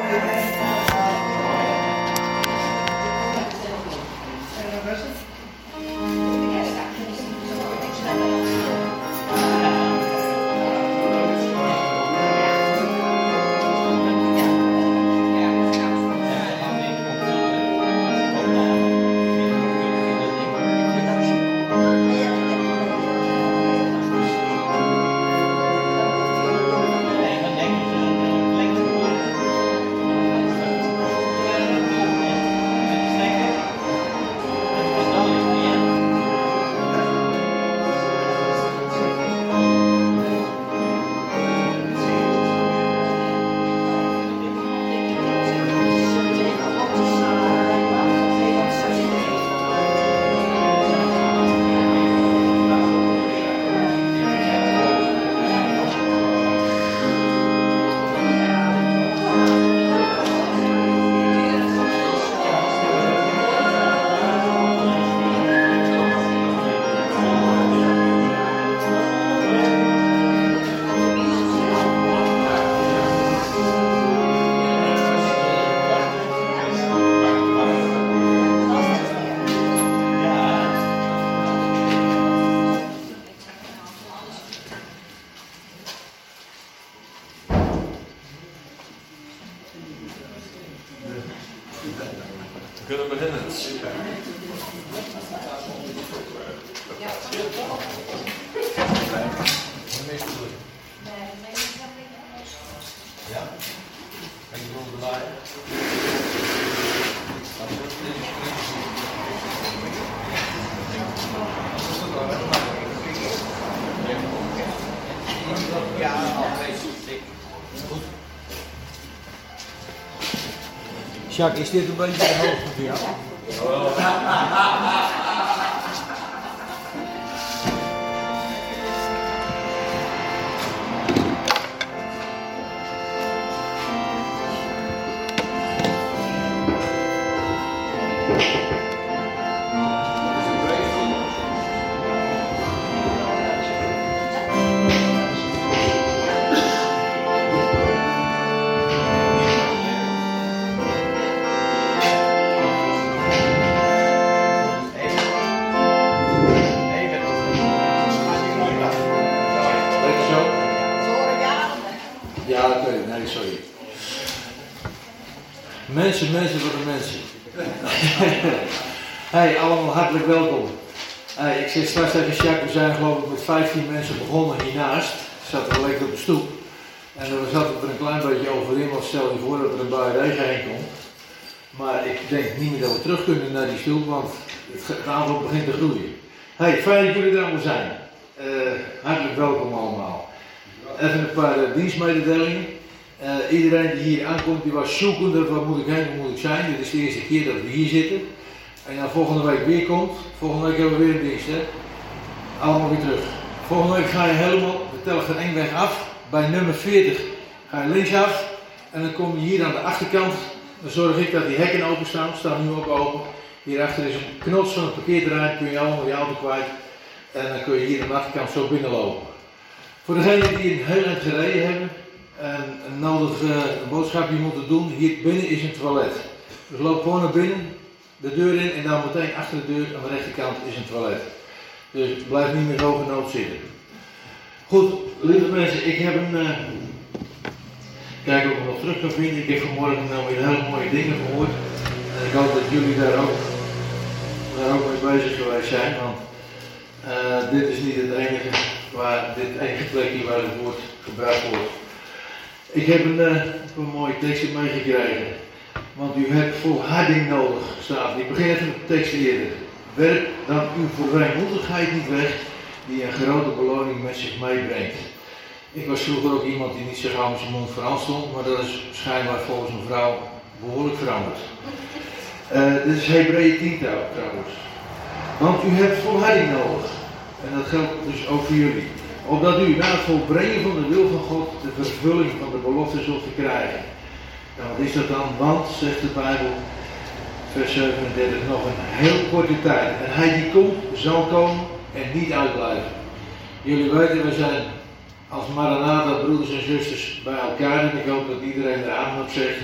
We kunnen beginnen. Ja? En je wil draaien. Ja, altijd. Goed. Jacques, is dit een beetje de hoogte voor jou? Mensen voor de mensen. Hey, allemaal hartelijk welkom. Hey, ik zeg straks tegen Jacques, we zijn geloof ik met 15 mensen begonnen hiernaast. Ik zat er lekker op de stoep. En we zaten er een klein beetje over in, want stel je voor dat er een bui regen heen komt. Maar ik denk niet meer dat we terug kunnen naar die stoep, want het aantal begint te groeien. Hey, fijn dat jullie er allemaal zijn. Hartelijk welkom allemaal. Even een paar dienstmededelingen. Iedereen die hier aankomt, die was zoekende, waar moet ik heen, waar moet ik zijn. Dit is de eerste keer dat we hier zitten. En dan volgende week weer komt. Volgende week hebben we weer een dienst, hè. Allemaal weer terug. Volgende week ga je helemaal de Telgen 1 weg af. Bij nummer 40 ga je linksaf. En dan kom je hier aan de achterkant. Dan zorg ik dat die hekken openstaan. Staan nu ook open. Hierachter is een knots van het parkeerterrein. Kun je allemaal je auto kwijt. En dan kun je hier aan de achterkant zo binnenlopen. Voor degenen die een heel eind gereden hebben. En een nodig boodschapje moeten doen, hier binnen is een toilet. Dus loop gewoon naar binnen, de deur in en dan meteen achter de deur aan de rechterkant is een toilet. Dus blijf niet meer hoge nood zitten. Goed, lieve mensen, ik heb kijk of ik nog terug kan vinden. Ik heb vanmorgen nou weer hele mooie dingen gehoord. En ik hoop dat jullie daar ook mee bezig geweest zijn, want dit is niet het enige plekje waar het woord gebruikt wordt. Ik heb een mooie tekst meegekregen, want u hebt volharding nodig, staat. Ik begin even met de tekst eerder. Werk dan uw vrijmoedigheid niet weg, die een grote beloning met zich meebrengt. Ik was vroeger ook iemand die niet zo gauw met zijn mond vooral stond, maar dat is schijnbaar volgens een vrouw behoorlijk veranderd. Dit is Hebreeën 10 trouwens. Want u hebt volharding nodig, en dat geldt dus ook voor jullie. Opdat u na het volbrengen van de wil van God de vervulling van de belofte zult verkrijgen. En wat is dat dan? Want, zegt de Bijbel, vers 37, nog een heel korte tijd. En hij die komt, zal komen en niet uitblijven. Jullie weten, we zijn als Maranatha broeders en zusters bij elkaar. En ik hoop dat iedereen er aan op zegt.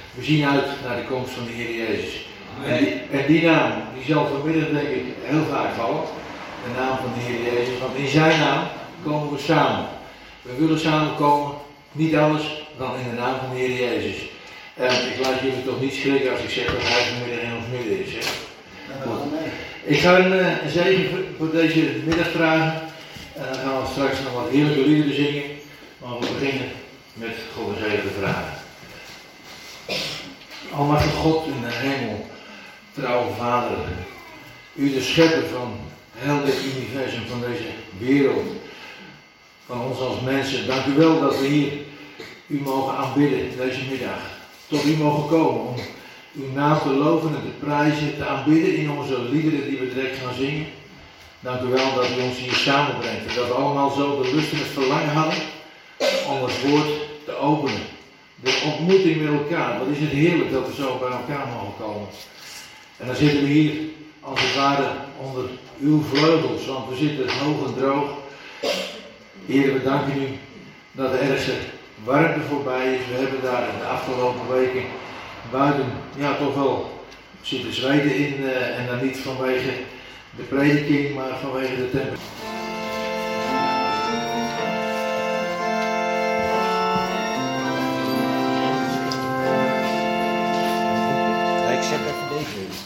We zien uit naar de komst van de Heer Jezus. En die naam, die zal vanmiddag denk ik heel vaak vallen. De naam van de Heer Jezus, want in zijn naam komen we samen. We willen samenkomen, niet anders dan in de naam van de Heer Jezus. En ik laat jullie toch niet schrikken als ik zeg dat hij vanmiddag in ons midden is. Hè? Ik ga een zegen voor deze middag vragen. En dan gaan we straks nog wat heerlijke liederen zingen. Maar we beginnen met Gods zegen te vragen. Almachtige God in de hemel, trouwe Vader, u de schepper van heel dit universum, van deze wereld, van ons als mensen, dank u wel dat we hier u mogen aanbidden deze middag. Tot u mogen komen om uw naam te loven en te prijzen, te aanbidden in onze liederen die we direct gaan zingen. Dank u wel dat u ons hier samenbrengt en dat we allemaal zo de lust en het verlangen hadden om het woord te openen. De ontmoeting met elkaar, wat is het heerlijk dat we zo bij elkaar mogen komen. En dan zitten we hier als het ware onder uw vleugels, want we zitten hoog en droog. Heer, we danken u dat de ergste warmte voorbij is. We hebben daar de afgelopen weken buiten toch wel zitten zweten in en dan niet vanwege de prediking, maar vanwege de tempel. Ik zet even deze in.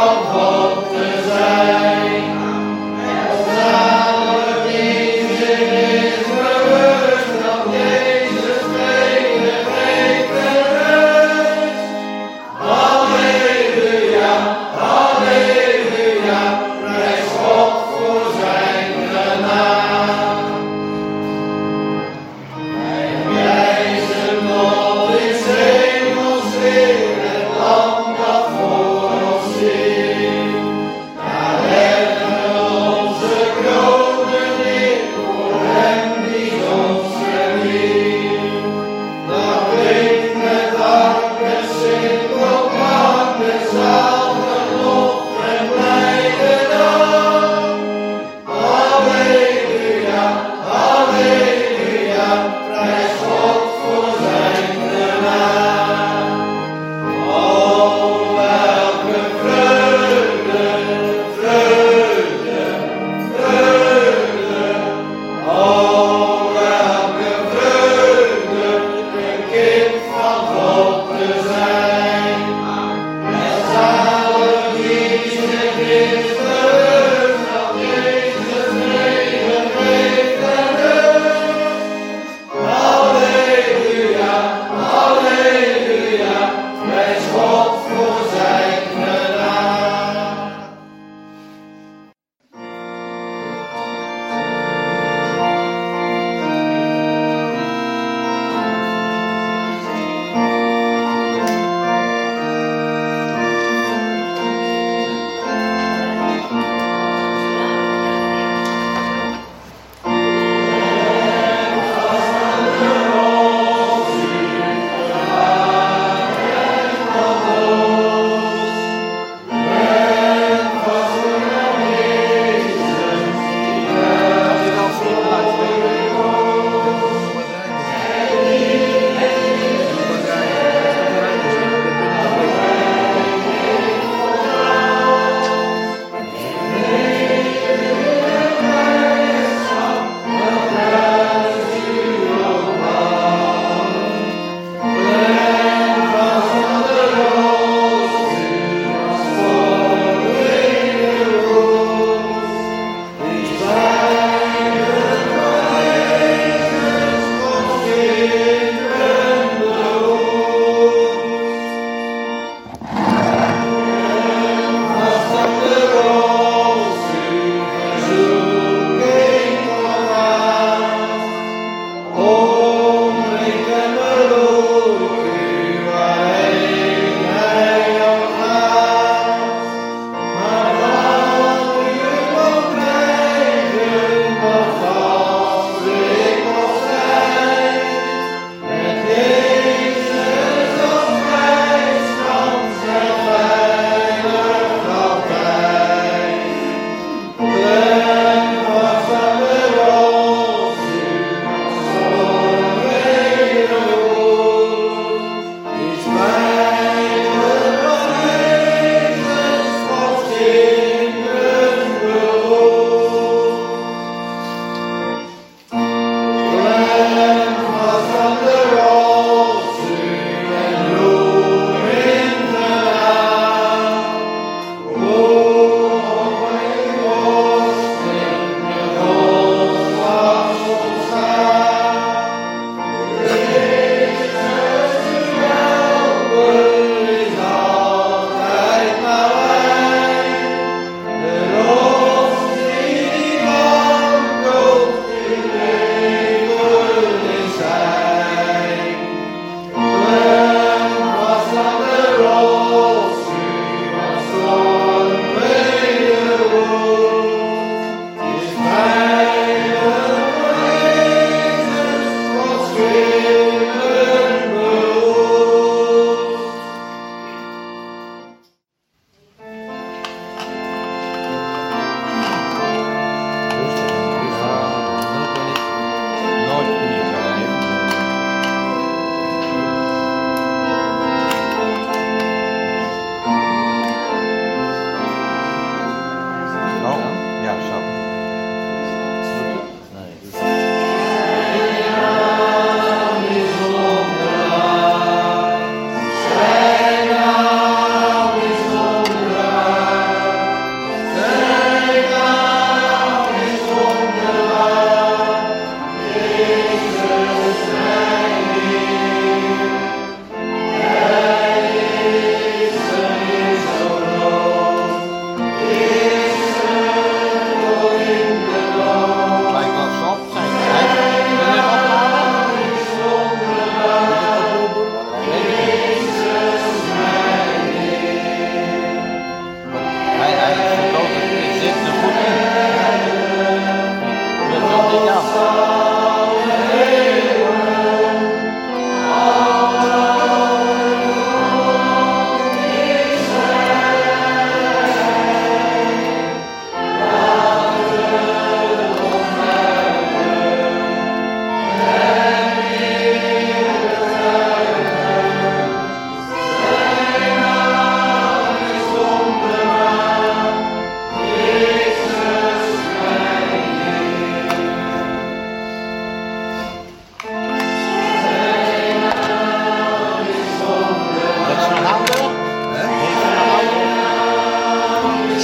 Amen.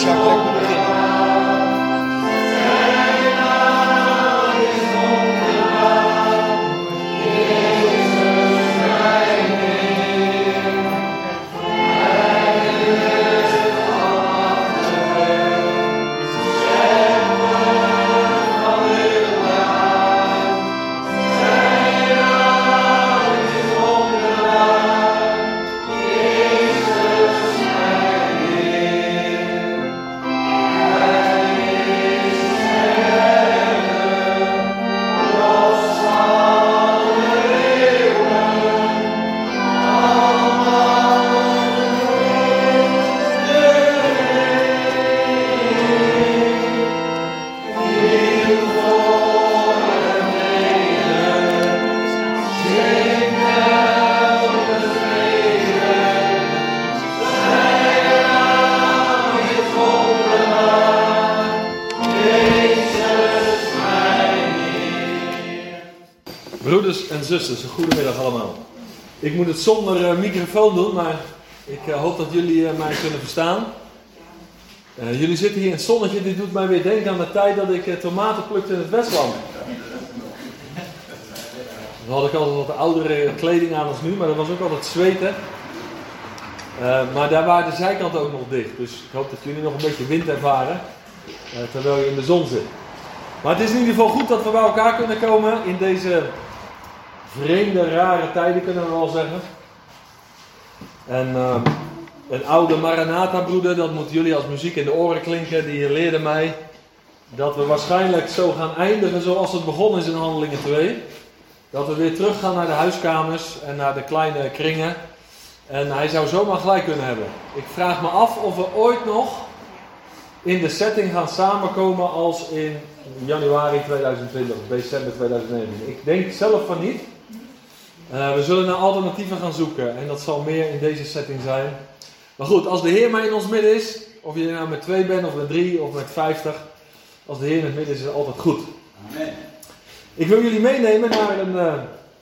Sjaak, lekker beginnen. Broeders en zusters, een goedemiddag allemaal. Ik moet het zonder microfoon doen, maar ik hoop dat jullie mij kunnen verstaan. Jullie zitten hier in het zonnetje, dit doet mij weer denken aan de tijd dat ik tomaten plukte in het Westland. Dan had ik altijd wat oudere kleding aan als nu, maar dat was ook altijd zweten. Maar daar waren de zijkanten ook nog dicht, dus ik hoop dat jullie nog een beetje wind ervaren, terwijl je in de zon zit. Maar het is in ieder geval goed dat we bij elkaar kunnen komen in deze vreemde, rare tijden, kunnen we wel zeggen. En een oude Maranatha-broeder, dat moet jullie als muziek in de oren klinken, die leerde mij dat we waarschijnlijk zo gaan eindigen zoals het begonnen is in Handelingen 2. Dat we weer teruggaan naar de huiskamers en naar de kleine kringen. En hij zou zomaar gelijk kunnen hebben. Ik vraag me af of we ooit nog in de setting gaan samenkomen als in januari 2020 of december 2019. Ik denk zelf van niet. We zullen naar alternatieven gaan zoeken en dat zal meer in deze setting zijn. Maar goed, als de Heer maar in ons midden is, of je nou met 2 bent of met 3 of met 50, als de Heer in het midden is, is het altijd goed. Amen. Ik wil jullie meenemen naar een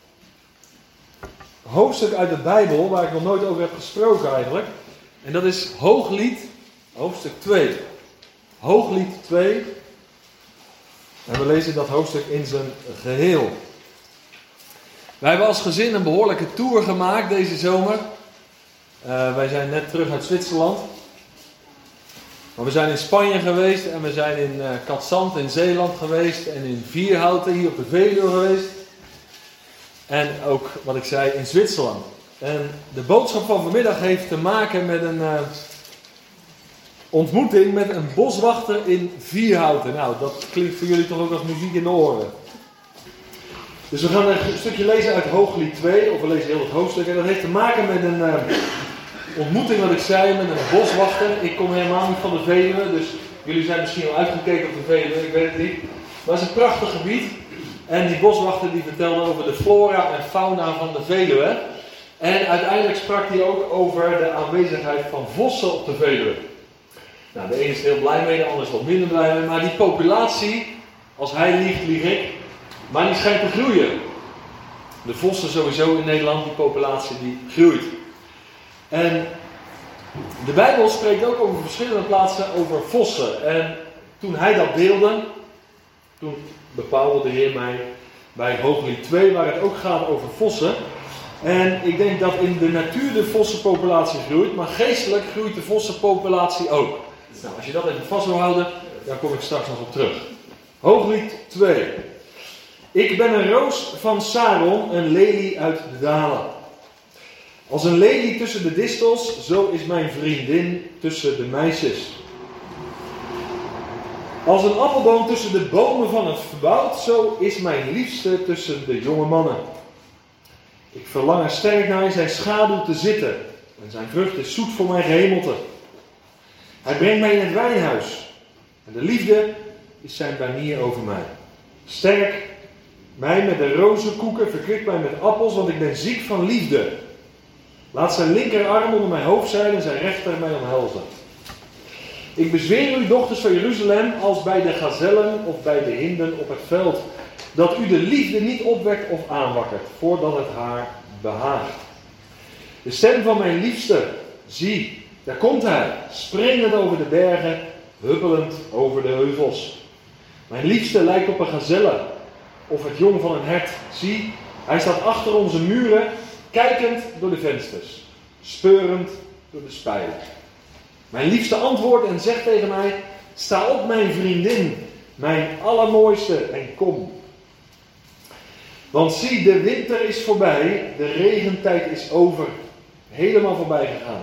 hoofdstuk uit de Bijbel waar ik nog nooit over heb gesproken eigenlijk. En dat is Hooglied, hoofdstuk 2. Hooglied 2. En we lezen dat hoofdstuk in zijn geheel. Wij hebben als gezin een behoorlijke tour gemaakt deze zomer. Wij zijn net terug uit Zwitserland. Maar we zijn in Spanje geweest en we zijn in Katzand in Zeeland geweest. En in Vierhouten hier op de Veluwe geweest. En ook, wat ik zei, in Zwitserland. En de boodschap van vanmiddag heeft te maken met een ontmoeting met een boswachter in Vierhouten. Nou, dat klinkt voor jullie toch ook als muziek in de oren. Dus we gaan een stukje lezen uit Hooglied 2, of we lezen heel het hoofdstuk. En dat heeft te maken met een ontmoeting, wat ik zei, met een boswachter. Ik kom helemaal niet van de Veluwe, dus jullie zijn misschien al uitgekeken op de Veluwe, ik weet het niet. Maar het is een prachtig gebied. En die boswachter die vertelde over de flora en fauna van de Veluwe. En uiteindelijk sprak hij ook over de aanwezigheid van vossen op de Veluwe. Nou, de ene is er heel blij mee, de ander is wat minder blij mee. Maar die populatie, als hij liegt, lieg ik. Maar die schijnt te groeien. De vossen sowieso in Nederland, die populatie die groeit. En de Bijbel spreekt ook over verschillende plaatsen over vossen. En toen hij dat deelde, toen bepaalde de Heer mij bij Hooglied 2, waar het ook gaat over vossen. En ik denk dat in de natuur de vossenpopulatie groeit, maar geestelijk groeit de vossenpopulatie ook. Nou, als je dat even vast wil houden, daar kom ik straks nog op terug. Hooglied 2. Ik ben een roos van Saron, een lelie uit de dalen. Als een lelie tussen de distels, zo is mijn vriendin tussen de meisjes. Als een appelboom tussen de bomen van het verbouwd, zo is mijn liefste tussen de jonge mannen. Ik verlang er sterk naar in zijn schaduw te zitten, en zijn vrucht is zoet voor mijn gehemelte. Hij brengt mij in het wijnhuis, en de liefde is zijn banier over mij. Sterk mij met de rozenkoeken, verkwikt mij met appels, want ik ben ziek van liefde. Laat zijn linkerarm onder mijn hoofd zijn en zijn rechter mij omhelzen. Ik bezweer u, dochters van Jeruzalem, als bij de gazellen of bij de hinden op het veld, dat u de liefde niet opwekt of aanwakkert, voordat het haar behaagt. De stem van mijn liefste, zie, Daar komt hij, springend over de bergen, huppelend over de heuvels. Mijn liefste lijkt op een gazelle of het jong van een hert. Zie, hij staat achter onze muren, kijkend door de vensters, speurend door de spijlen. Mijn liefste antwoordt en zegt tegen mij: sta op, mijn vriendin, mijn allermooiste, en kom. Want zie, de winter is voorbij, de regentijd is over, helemaal voorbij gegaan.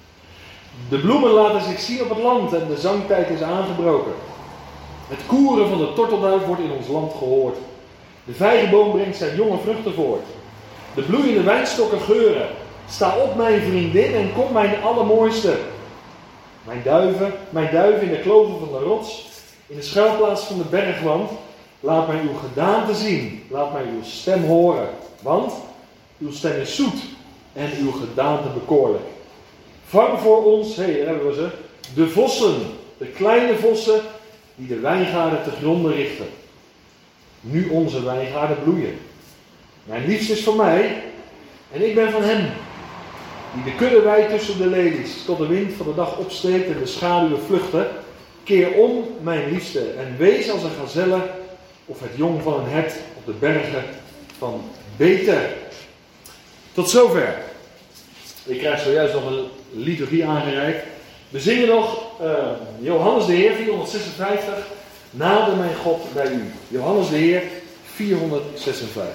De bloemen laten zich zien op het land en de zangtijd is aangebroken. Het koeren van de tortelduif wordt in ons land gehoord. De vijgenboom brengt zijn jonge vruchten voort. De bloeiende wijnstokken geuren. Sta op, mijn vriendin, en kom, mijn allermooiste. Mijn duiven in de kloven van de rots, in de schuilplaats van de bergwand. Laat mij uw gedaante zien, laat mij uw stem horen. Want uw stem is zoet en uw gedaante bekoorlijk. Vang voor ons, daar hebben we ze, de vossen, de kleine vossen die de wijngaarden te gronden richten. Nu onze wijngaarden bloeien. Mijn liefste is van mij en ik ben van hem. Die de kudde wijdt tussen de lelies, tot de wind van de dag opsteekt en de schaduwen vluchten. Keer om, mijn liefste, en wees als een gazelle of het jong van een hert op de bergen van Beter. Tot zover. Ik krijg zojuist nog een liturgie aangereikt. We zingen nog Johannes de Heer 456. Nader mijn God bij u. Johannes de Heer 456.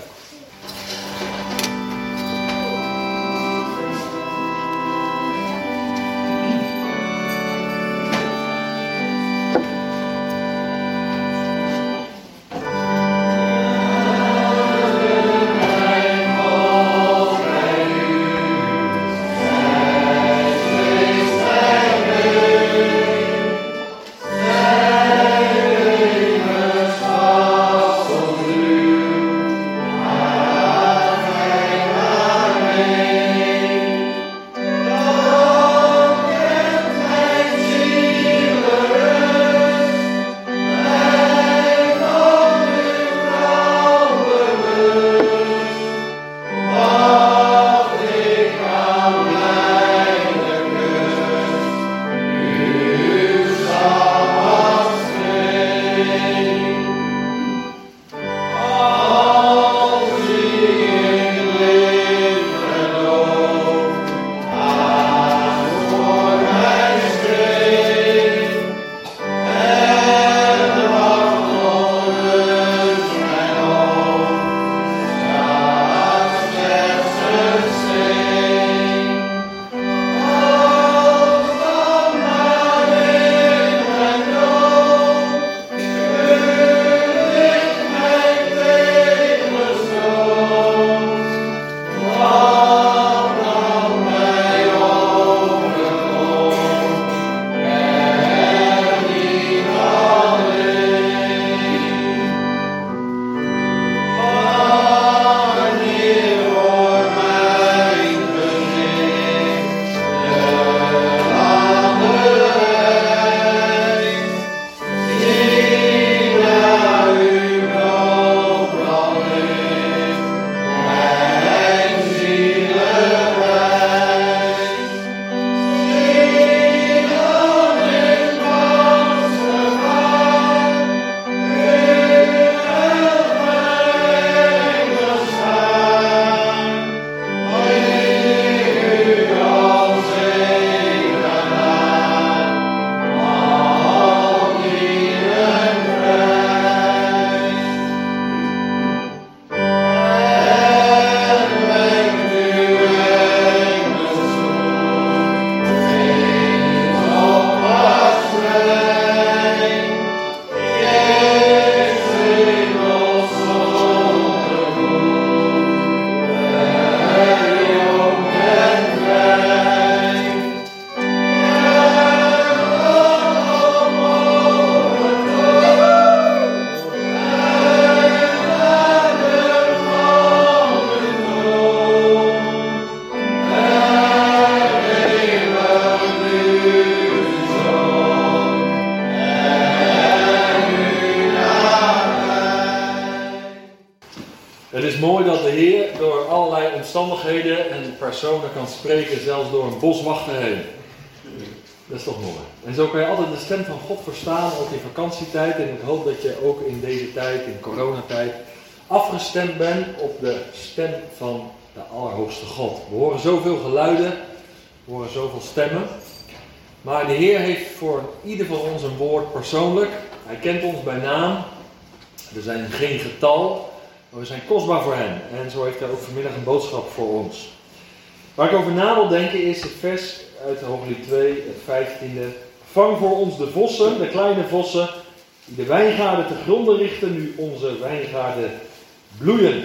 omstandigheden en personen kan spreken, zelfs door een boswachter heen. Dat is toch mooi. En zo kan je altijd de stem van God verstaan, ook in vakantietijd. En ik hoop dat je ook in deze tijd, in coronatijd, afgestemd bent op de stem van de Allerhoogste God. We horen zoveel geluiden, we horen zoveel stemmen. Maar de Heer heeft voor ieder van ons een woord persoonlijk. Hij kent ons bij naam. We zijn geen getal, maar we zijn kostbaar voor hem. En zo heeft hij ook vanmiddag een boodschap voor ons. Waar ik over na wil denken is het vers uit Hooglied 2, het 15e. Vang voor ons de vossen, de kleine vossen, die de wijngaarden te gronden richten, nu onze wijngaarden bloeien.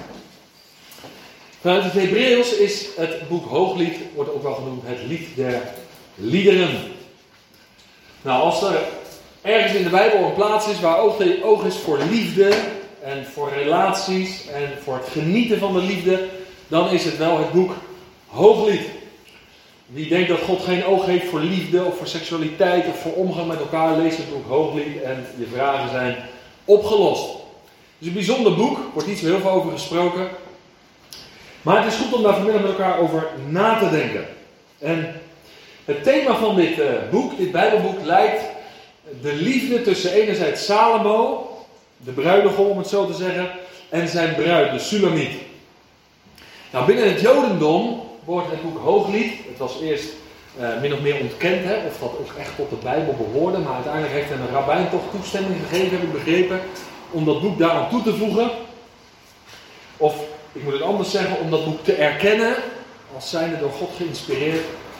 Vanuit het Hebreeuws is het boek Hooglied, wordt ook wel genoemd het lied der liederen. Nou, als er ergens in de Bijbel een plaats is waar oog is voor liefde en voor relaties en voor het genieten van de liefde, dan is het wel het boek Hooglied. Wie denkt dat God geen oog heeft voor liefde of voor seksualiteit of voor omgang met elkaar, leest het boek Hooglied en je vragen zijn opgelost. Het is een bijzonder boek, er wordt niet zo heel veel over gesproken. Maar het is goed om daar vanmiddag met elkaar over na te denken. En het thema van dit boek, dit Bijbelboek, lijkt de liefde tussen enerzijds Salomo, de bruidegom om het zo te zeggen, en zijn bruid, de Sulamiet. Nou, binnen het Jodendom wordt het boek Hooglied, het was eerst min of meer ontkend, of dat ook echt tot de Bijbel behoorde, maar uiteindelijk heeft een rabbijn toch toestemming gegeven, heb ik begrepen, om dat boek daaraan toe te voegen. Of, ik moet het anders zeggen, om dat boek te erkennen, als zijnde door God geïnspireerd.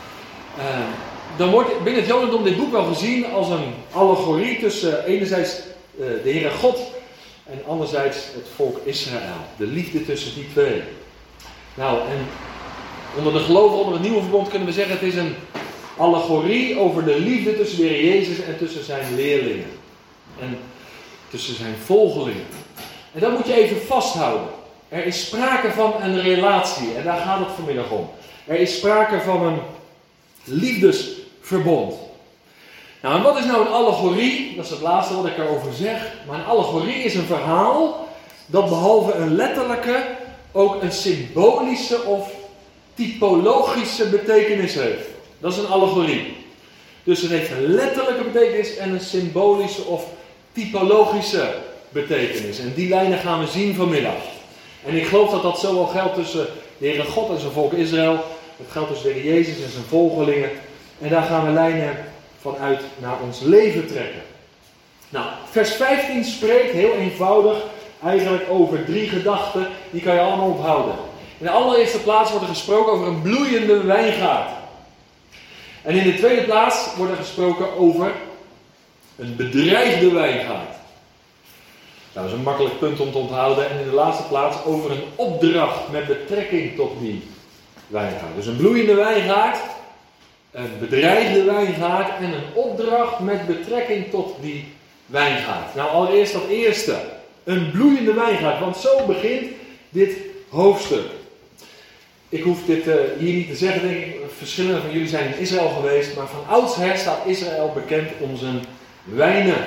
Dan wordt binnen het Jodendom dit boek wel gezien als een allegorie tussen enerzijds de Heere God en anderzijds het volk Israël. De liefde tussen die twee. Nou, en onder de gelovigen, onder het nieuwe verbond kunnen we zeggen, het is een allegorie over de liefde tussen de Heer Jezus en tussen zijn leerlingen. En tussen zijn volgelingen. En dat moet je even vasthouden. Er is sprake van een relatie en daar gaat het vanmiddag om. Er is sprake van een liefdesverbond. Nou, en wat is nou een allegorie? Dat is het laatste wat ik erover zeg. Maar een allegorie is een verhaal dat behalve een letterlijke ook een symbolische of typologische betekenis heeft. Dat is een allegorie. Dus het heeft een letterlijke betekenis en een symbolische of typologische betekenis. En die lijnen gaan we zien vanmiddag. En ik geloof dat dat zowel geldt tussen de Heere God en zijn volk Israël. Het geldt tussen de Heer Jezus en zijn volgelingen. En daar gaan we lijnen vanuit naar ons leven trekken. Nou, vers 15 spreekt heel eenvoudig eigenlijk over 3 gedachten. Die kan je allemaal onthouden. In de allereerste plaats wordt er gesproken over een bloeiende wijngaard. En in de tweede plaats wordt er gesproken over een bedreigde wijngaard. Nou, dat is een makkelijk punt om te onthouden. En in de laatste plaats over een opdracht met betrekking tot die wijngaard. Dus een bloeiende wijngaard, een bedreigde wijngaard en een opdracht met betrekking tot die wijngaard. Nou, allereerst dat eerste. Een bloeiende wijngaard, want zo begint dit hoofdstuk. Ik hoef dit hier niet te zeggen, denk ik. Verschillende van jullie zijn in Israël geweest, maar van oudsher staat Israël bekend om zijn wijnen.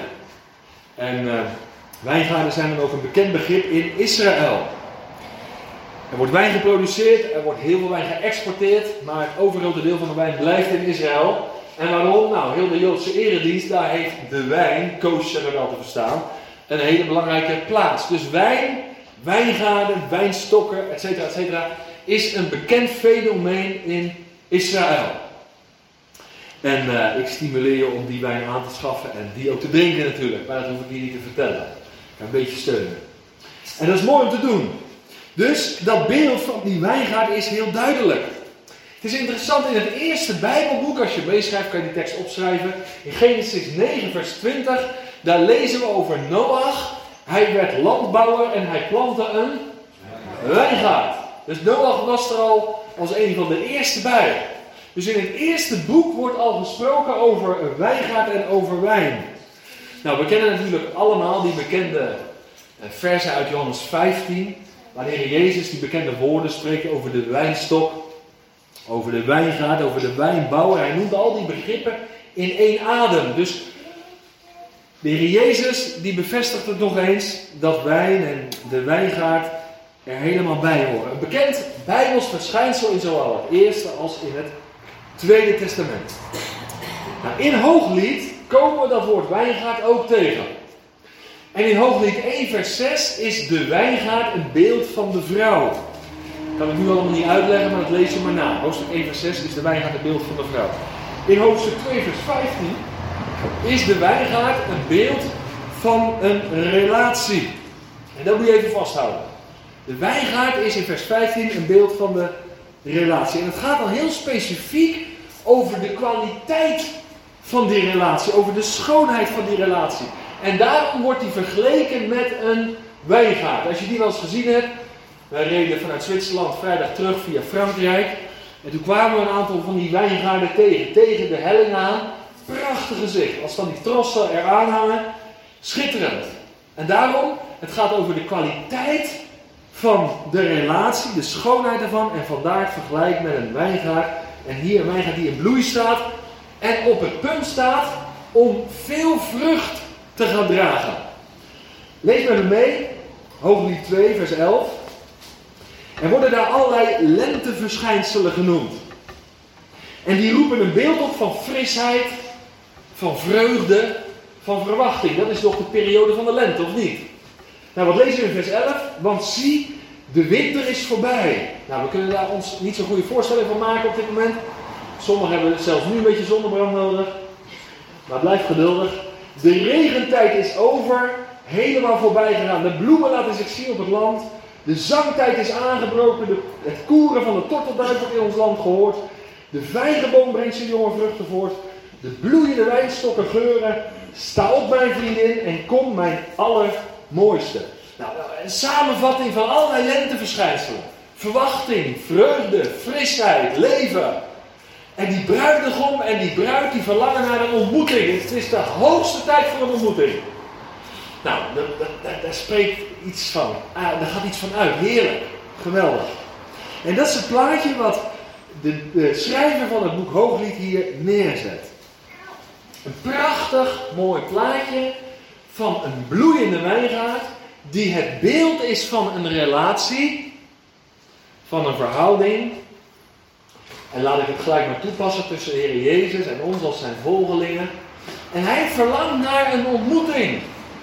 En wijngaarden zijn dan ook een bekend begrip in Israël. Er wordt wijn geproduceerd, er wordt heel veel wijn geëxporteerd, maar het overgrote deel van de wijn blijft in Israël. En waarom? Nou, heel de Joodse eredienst, daar heeft de wijn, kosher wel te verstaan, een hele belangrijke plaats. Dus wijn, wijngaarden, wijnstokken, etc., is een bekend fenomeen in Israël. En ik stimuleer je om die wijn aan te schaffen en die ook te drinken natuurlijk, maar dat hoef ik hier niet te vertellen. Ik ga een beetje steunen. En dat is mooi om te doen. Dus dat beeld van die wijngaard is heel duidelijk. Het is interessant, in het eerste Bijbelboek, als je meeschrijft, kan je die tekst opschrijven. In Genesis 9 vers 20, daar lezen we over Noach. Hij werd landbouwer en hij plantte een wijngaard. Dus Noach was er al als een van de eerste bij. Dus in het eerste boek wordt al gesproken over een wijngaard en over wijn. Nou, we kennen natuurlijk allemaal die bekende versen uit Johannes 15... waar de Heer Jezus die bekende woorden spreekt over de wijnstok, over de wijngaard, over de wijnbouwer. Hij noemt al die begrippen in één adem. Dus de Heer Jezus die bevestigt het nog eens dat wijn en de wijngaard er helemaal bij horen. Een bekend Bijbels verschijnsel in zowel het Eerste als in het Tweede Testament. Nou, in Hooglied komen we dat woord wijngaard ook tegen. En in Hooglied 1 vers 6 is de wijngaard een beeld van de vrouw. Dat kan ik nu allemaal niet uitleggen, maar dat lees je maar na. Hoofdstuk 1 vers 6 is de wijngaard een beeld van de vrouw. In hoofdstuk 2 vers 15 is de wijngaard een beeld van een relatie. En dat moet je even vasthouden. De wijngaard is in vers 15 een beeld van de relatie. En het gaat dan heel specifiek over de kwaliteit van die relatie. Over de schoonheid van die relatie. En daarom wordt die vergeleken met een wijngaard. Als je die wel eens gezien hebt. Wij reden vanuit Zwitserland vrijdag terug via Frankrijk. En toen kwamen we een aantal van die wijngaarden tegen. Tegen de helling aan. Prachtig gezicht. Als dan die trossen eraan hangen. Schitterend. En daarom, het gaat over de kwaliteit van de relatie. De schoonheid ervan. En vandaar het vergelijk met een wijngaard. En hier een wijngaard die in bloei staat. En op het punt staat om veel vrucht te gaan dragen. Lees met me mee. Hooglied 2 vers 11. Er worden daar allerlei lenteverschijnselen genoemd. En die roepen een beeld op van frisheid, van vreugde, van verwachting. Dat is toch de periode van de lente, of niet? Nou, wat lezen we in vers 11? Want zie, de winter is voorbij. Nou, we kunnen daar ons niet zo'n goede voorstelling van maken op dit moment. Sommigen hebben zelfs nu een beetje zonnebrand nodig. Maar blijf geduldig. De regentijd is over, helemaal voorbij gegaan. De bloemen laten zich zien op het land. De zangtijd is aangebroken. Het koeren van de tortelduif wordt in ons land gehoord. De vijgenboom brengt zijn jonge vruchten voort. De bloeiende wijnstokken geuren. Sta op, mijn vriendin, en kom, mijn allermooiste. Nou, een samenvatting van allerlei lenteverschijnselen. Verwachting, vreugde, frisheid, leven. En die bruidegom en die bruid die verlangen naar een ontmoeting. Het is de hoogste tijd voor een ontmoeting. Nou, daar spreekt iets van. Daar gaat iets van uit. Heerlijk. Geweldig. En dat is het plaatje wat de schrijver van het boek Hooglied hier neerzet. Een prachtig mooi plaatje van een bloeiende wijngaard. Die het beeld is van een relatie. Van een verhouding. En laat ik het gelijk maar toepassen tussen de Heer Jezus en ons als zijn volgelingen. En hij verlangt naar een ontmoeting.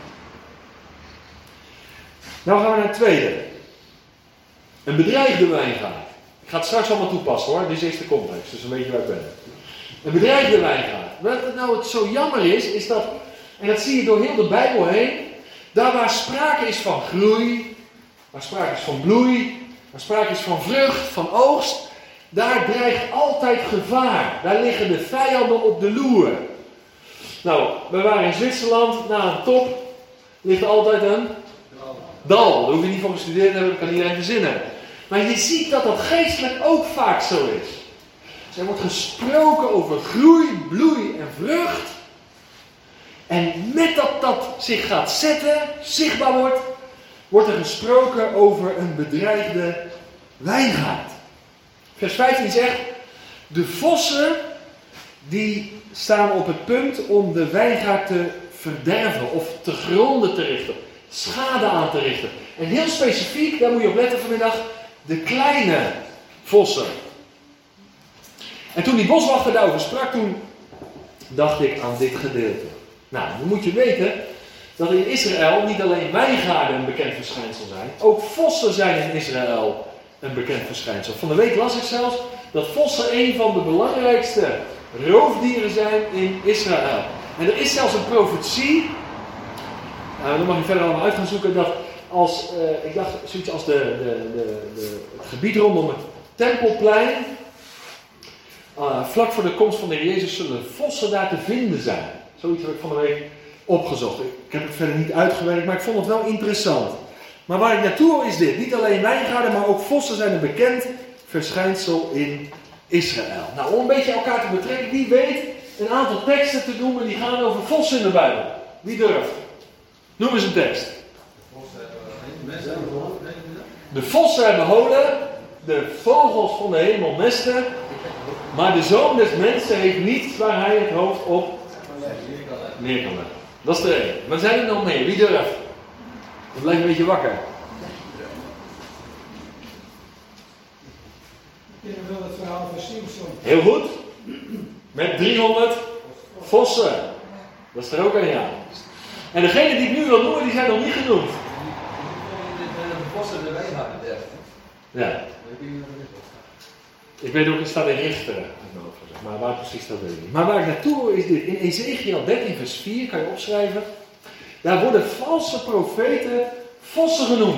Nou gaan we naar het tweede. Een bedreigde wijngaard. Ik ga het straks allemaal toepassen hoor. Dit is eerst de context, dus dan weet je waar ik ben. Een bedreigde wijngaard. Wat nou het zo jammer is dat, en dat zie je door heel de Bijbel heen, daar waar sprake is van groei, waar sprake is van bloei, waar sprake is van vrucht, van oogst, daar dreigt altijd gevaar. Daar liggen de vijanden op de loer. Nou, we waren in Zwitserland, na een top ligt er altijd een dal. Daar hoef je niet voor gestudeerd te hebben, dat kan iedereen verzinnen. Maar je ziet dat dat geestelijk ook vaak zo is. Dus er wordt gesproken over groei, bloei en vrucht. En met dat zich gaat zetten, zichtbaar wordt er gesproken over een bedreigde wijngaard. Vers 15 zegt, de vossen die staan op het punt om de wijngaard te verderven of te gronden te richten. Schade aan te richten. En heel specifiek, daar moet je op letten vanmiddag, de kleine vossen. En toen die boswachter daarover sprak, toen dacht ik aan dit gedeelte. Nou, dan moet je weten dat in Israël niet alleen wijngaarden een bekend verschijnsel zijn. Ook vossen zijn in Israël een bekend verschijnsel. Van de week las ik zelfs dat vossen een van de belangrijkste roofdieren zijn in Israël. En er is zelfs een profetie, dan mag je verder allemaal uit gaan zoeken, dat als, ik dacht zoiets als het gebied rondom het Tempelplein, vlak voor de komst van de Heer Jezus zullen vossen daar te vinden zijn. Zoiets heb ik van de week opgezocht. Ik heb het verder niet uitgewerkt, maar ik vond het wel interessant. Maar waar ik naartoe wil is dit. Niet alleen wijngaarden, maar ook vossen zijn een bekend verschijnsel in Israël. Nou, om een beetje elkaar te betrekken, wie weet een aantal teksten te noemen die gaan over vossen in de Bijbel. Wie durft? Noem eens een tekst. De vossen hebben holen, de vogels van de hemel nesten, maar de zoon des mensen heeft niet waar hij het hoofd op neer kan leggen. Dat is de één. Maar zijn er nog meer? Wie durft? Dat blijft een beetje wakker. Ik ken wel het verhaal van Simpson. Heel goed. Met 300 vossen. Dat is er ook een, ja. En degene die ik nu wil noemen, die zijn nog niet genoemd. De bossen de wijngaarden derde. Ja. Ik weet ook, er staat in Richteren. Maar waar precies dat weet ik niet. Maar waar ik naartoe wil is dit. In Ezekiel 13 vers 4, kan je opschrijven. Daar worden valse profeten vossen genoemd.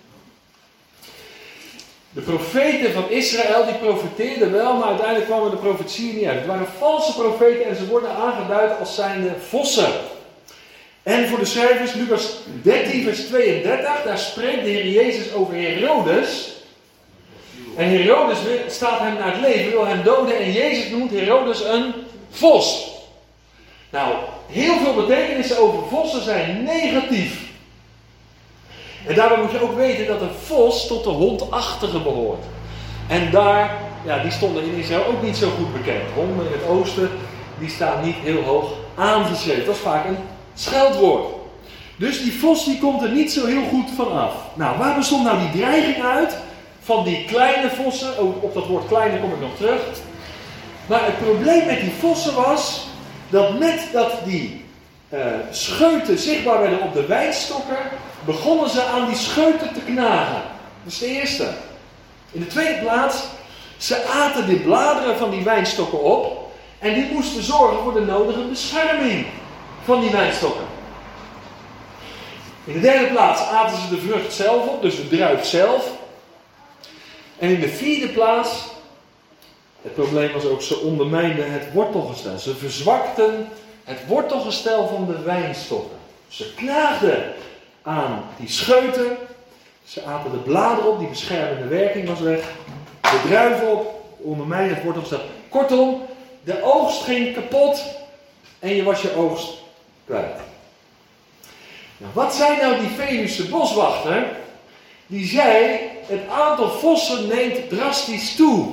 De profeten van Israël, die profeteerden wel, maar uiteindelijk kwamen de profetieën niet uit. Het waren valse profeten en ze worden aangeduid als zijnde vossen. En voor de schrijvers, Lucas 13 vers 32, daar spreekt de Heer Jezus over Herodes. En Herodes staat hem naar het leven, wil hem doden en Jezus noemt Herodes een vos. Nou, heel veel betekenissen over vossen zijn negatief. En daarbij moet je ook weten dat een vos tot de hondachtige behoort. En daar, die stonden in Israël ook niet zo goed bekend. Honden in het oosten, die staan niet heel hoog aangeschreven. Dat is vaak een scheldwoord. Dus die vos die komt er niet zo heel goed van af. Nou, waar bestond nou die dreiging uit? Van die kleine vossen, op dat woord kleine kom ik nog terug. Maar het probleem met die vossen was, dat met dat die scheuten zichtbaar werden op de wijnstokken, begonnen ze aan die scheuten te knagen. Dat is de eerste. In de tweede plaats, ze aten de bladeren van die wijnstokken op en die moesten zorgen voor de nodige bescherming van die wijnstokken. In de derde plaats aten ze de vrucht zelf op, dus de druif zelf. En in de vierde plaats, het probleem was ook, ze ondermijnden het wortelgestel. Ze verzwakten het wortelgestel van de wijnstokken. Ze knaagden aan die scheuten. Ze aten de bladeren op, die beschermende werking was weg. De druiven op, ondermijnden het wortelgestel. Kortom, de oogst ging kapot en je was je oogst kwijt. Nou, wat zei nou die Veluwse boswachter? Die zei, het aantal vossen neemt drastisch toe.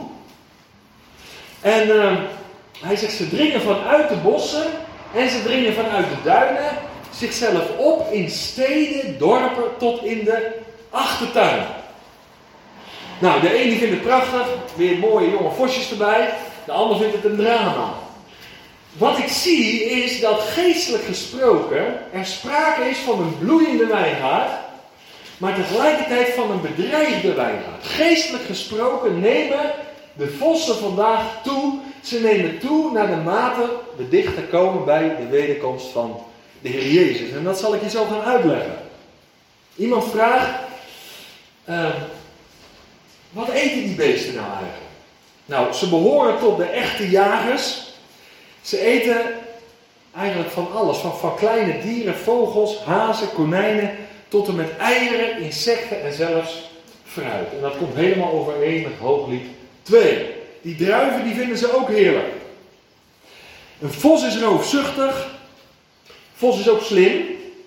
En hij zegt, ze dringen vanuit de bossen en ze dringen vanuit de duinen zichzelf op in steden, dorpen tot in de achtertuin. Nou, de ene vindt het prachtig, weer mooie jonge vosjes erbij. De ander vindt het een drama. Wat ik zie is dat geestelijk gesproken er sprake is van een bloeiende wijngaard, maar tegelijkertijd van een bedreigde wijngaard. Geestelijk gesproken nemen de vossen vandaag toe. Ze nemen toe naar de mate we dichter komen bij de wederkomst van de Heer Jezus. En dat zal ik je zo gaan uitleggen. Iemand vraagt, wat eten die beesten nou eigenlijk? Nou, ze behoren tot de echte jagers. Ze eten eigenlijk van alles. Van kleine dieren, vogels, hazen, konijnen, tot en met eieren, insecten en zelfs fruit. En dat komt helemaal overeen met Hooglied 2. Die druiven die vinden ze ook heerlijk. Een vos is roofzuchtig. Vos is ook slim.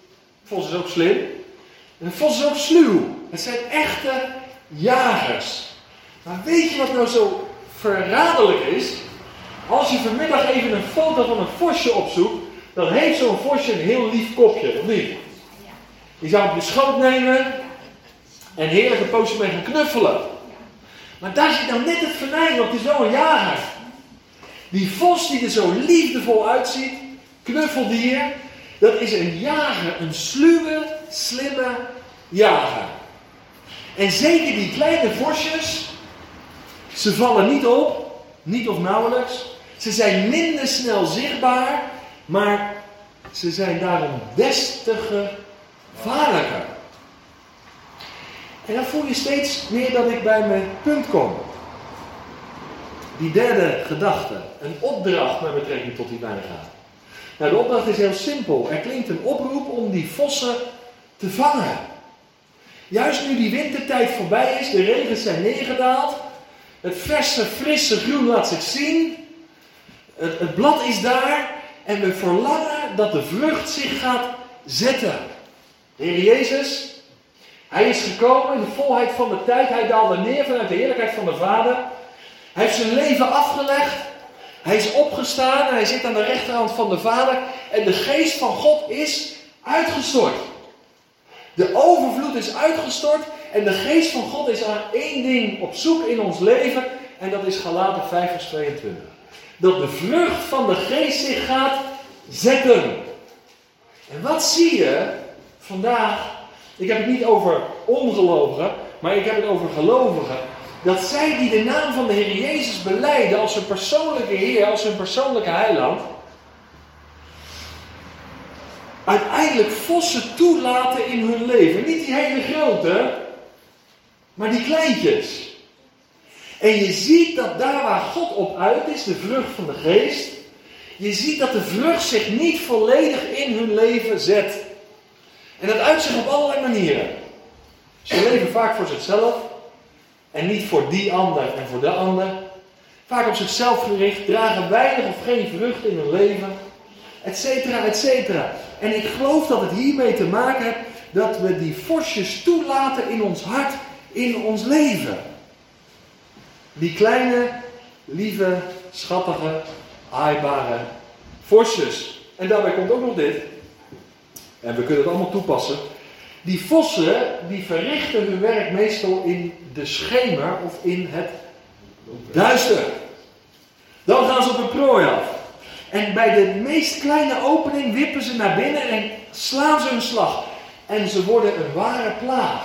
En een vos is ook sluw. Het zijn echte jagers. Maar weet je wat nou zo verraderlijk is? Als je vanmiddag even een foto van een vosje opzoekt, dan heeft zo'n vosje een heel lief kopje, of niet? Je zou het op je schoot nemen en heerlijk een poosje mee gaan knuffelen. Maar daar zit nou net het venijn, want het is wel een jager. Die vos die er zo liefdevol uitziet, knuffeldier, dat is een jager, een sluwe, slimme jager. En zeker die kleine vosjes, ze vallen niet op, niet of nauwelijks. Ze zijn minder snel zichtbaar, maar ze zijn daarom des te gevaarlijker. En dan voel je steeds meer dat ik bij mijn punt kom. Die derde gedachte, een opdracht met betrekking tot die wijngaard. Nou, de opdracht is heel simpel. Er klinkt een oproep om die vossen te vangen. Juist nu die wintertijd voorbij is, de regens zijn neergedaald, het verse, frisse groen laat zich zien, het blad is daar en we verlangen dat de vrucht zich gaat zetten. De Heer Jezus, Hij is gekomen in de volheid van de tijd, Hij daalde neer vanuit de heerlijkheid van de Vader. Hij heeft zijn leven afgelegd, Hij is opgestaan, Hij zit aan de rechterhand van de Vader en de geest van God is uitgestort. De overvloed is uitgestort en de geest van God is aan één ding op zoek in ons leven en dat is Galaten 5 vers 22. Dat de vrucht van de geest zich gaat zetten. En wat zie je vandaag? Ik heb het niet over ongelovigen, maar ik heb het over gelovigen. Dat zij die de naam van de Heer Jezus belijden als hun persoonlijke Heer, als hun persoonlijke heiland, uiteindelijk vossen toelaten in hun leven. Niet die hele grote, maar die kleintjes. En je ziet dat daar waar God op uit is, de vrucht van de geest, je ziet dat de vrucht zich niet volledig in hun leven zet. En dat uit zich op allerlei manieren. Ze leven vaak voor zichzelf en niet voor die ander en voor de ander. Vaak op zichzelf gericht, dragen weinig of geen vrucht in hun leven, etcetera, etcetera. En ik geloof dat het hiermee te maken heeft dat we die vosjes toelaten in ons hart, in ons leven. Die kleine, lieve, schattige, aaibare vosjes. En daarbij komt ook nog dit. En we kunnen het allemaal toepassen. Die vossen, die verrichten hun werk meestal in de schemer of in het duister. Dan gaan ze op een prooi af. En bij de meest kleine opening wippen ze naar binnen en slaan ze hun slag. En ze worden een ware plaag.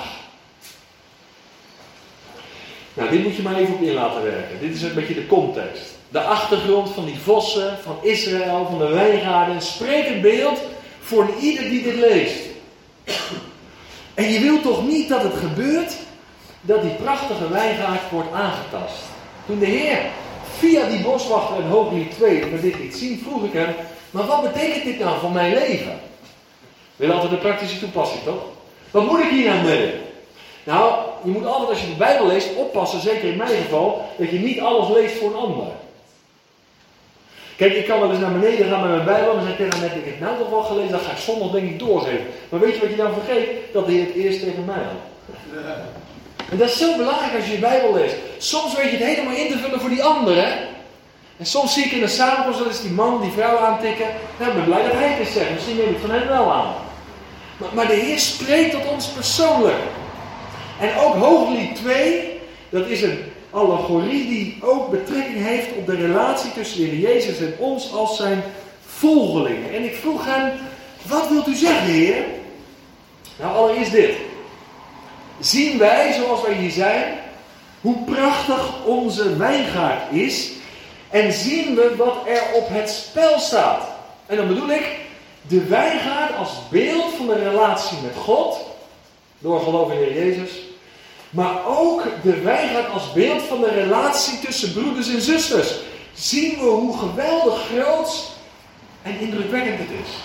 Nou, dit moet je maar even op in laten werken. Dit is een beetje de context. De achtergrond van die vossen, van Israël, van de wijngaarden. Spreekt het beeld voor ieder die dit leest. En je wilt toch niet dat het gebeurt dat die prachtige wijngaard wordt aangetast. Toen de Heer via die boswachter in Hooglied 2 me dit liet zien, vroeg ik hem, maar wat betekent dit nou voor mijn leven? We willen altijd een praktische toepassing, toch? Wat moet ik hier nou mee? Nou, je moet altijd als je de Bijbel leest oppassen, zeker in mijn geval, dat je niet alles leest voor een ander. Kijk, ik kan wel eens naar beneden gaan met mijn Bijbel en dan zeg ik tegen hem, ik heb nou toch wel gelezen, dan ga ik zondag denk ik doorgeven. Maar weet je wat je dan vergeet? Dat de Heer het eerst tegen mij had. En dat is zo belangrijk als je je Bijbel leest. Soms weet je het helemaal in te vullen voor die anderen. En soms zie ik in de samenkomst dat is die man, die vrouw aantikken. Nou, ik ben blij dat hij het is zegt. Misschien neem ik van hem wel aan. Maar de Heer spreekt tot ons persoonlijk. En ook Hooglied 2, dat is een allegorie die ook betrekking heeft op de relatie tussen de Heer Jezus en ons als zijn volgelingen. En ik vroeg hem, wat wilt u zeggen, Heer? Nou, allereerst dit. Zien wij, zoals wij hier zijn, hoe prachtig onze wijngaard is. En zien we wat er op het spel staat. En dan bedoel ik de wijngaard als beeld van de relatie met God. Door geloof in de Heer Jezus. Maar ook de wijngaard als beeld van de relatie tussen broeders en zusters. Zien we hoe geweldig groot en indrukwekkend het is.